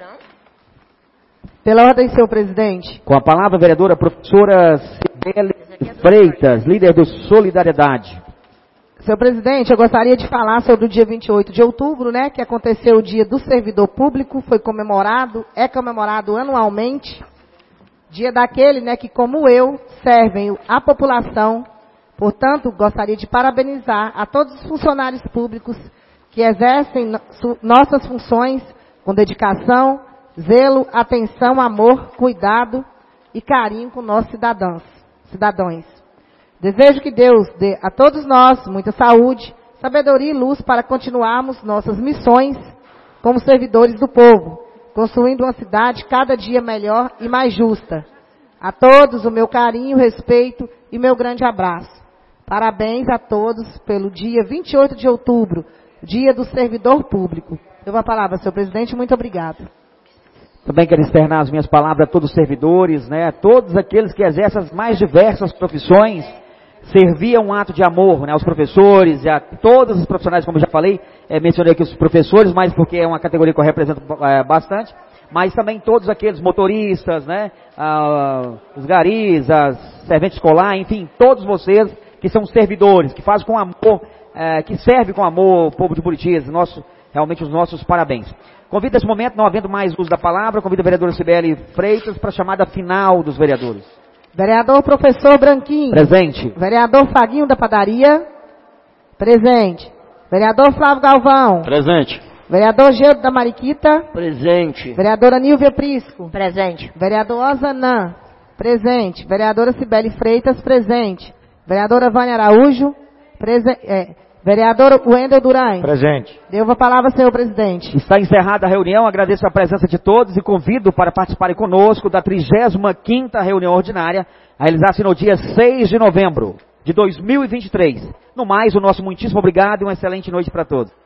Pela ordem, senhor presidente. Com a palavra, a vereadora professora Cibele Freitas, líder do Solidariedade. Senhor presidente, eu gostaria de falar sobre o dia vinte e oito de outubro, né, que aconteceu o dia do servidor público, foi comemorado, é comemorado anualmente, dia daquele, né, que como eu, servem a população. Portanto, gostaria de parabenizar a todos os funcionários públicos que exercem nossas funções com dedicação, zelo, atenção, amor, cuidado e carinho com nossos cidadãos, cidadãos. Desejo que Deus dê a todos nós muita saúde, sabedoria e luz para continuarmos nossas missões como servidores do povo, construindo uma cidade cada dia melhor e mais justa. A todos o meu carinho, respeito e meu grande abraço. Parabéns a todos pelo dia vinte e oito de outubro, dia do servidor público. Dou a palavra, senhor presidente, muito obrigado. Também quero externar as minhas palavras a todos os servidores, né, a todos aqueles que exercem as mais diversas profissões, servir é um ato de amor, né, aos professores, a todos os profissionais, como eu já falei, é, mencionei aqui os professores, mas porque é uma categoria que eu represento é, bastante, mas também todos aqueles motoristas, né, ah, os garis, as serventes escolar, enfim, todos vocês que são servidores, que fazem com amor, é, que servem com amor o povo de Buritis, nosso, realmente os nossos parabéns. Convido nesse momento, não havendo mais uso da palavra, convido a vereadora Cibele Freitas para a chamada final dos vereadores. Vereador professor Branquinho. Presente. Vereador Faguinho da Padaria. Presente. Vereador Flávio Galvão. Presente. Vereador Geudo da Mariquita. Presente. Vereadora Nilvia Prisco. Presente. Vereador Ozanã. Presente. Vereadora Cibele Freitas. Presente. Vereadora Vânia Araújo. Presen é. Vereador Wendel Duran. Presente. Devo a palavra, senhor presidente. Está encerrada a reunião, agradeço a presença de todos e convido para participarem conosco da trigésima quinta reunião ordinária, a realizar-se no dia seis de novembro de dois mil e vinte e três. No mais, o nosso muitíssimo obrigado e uma excelente noite para todos.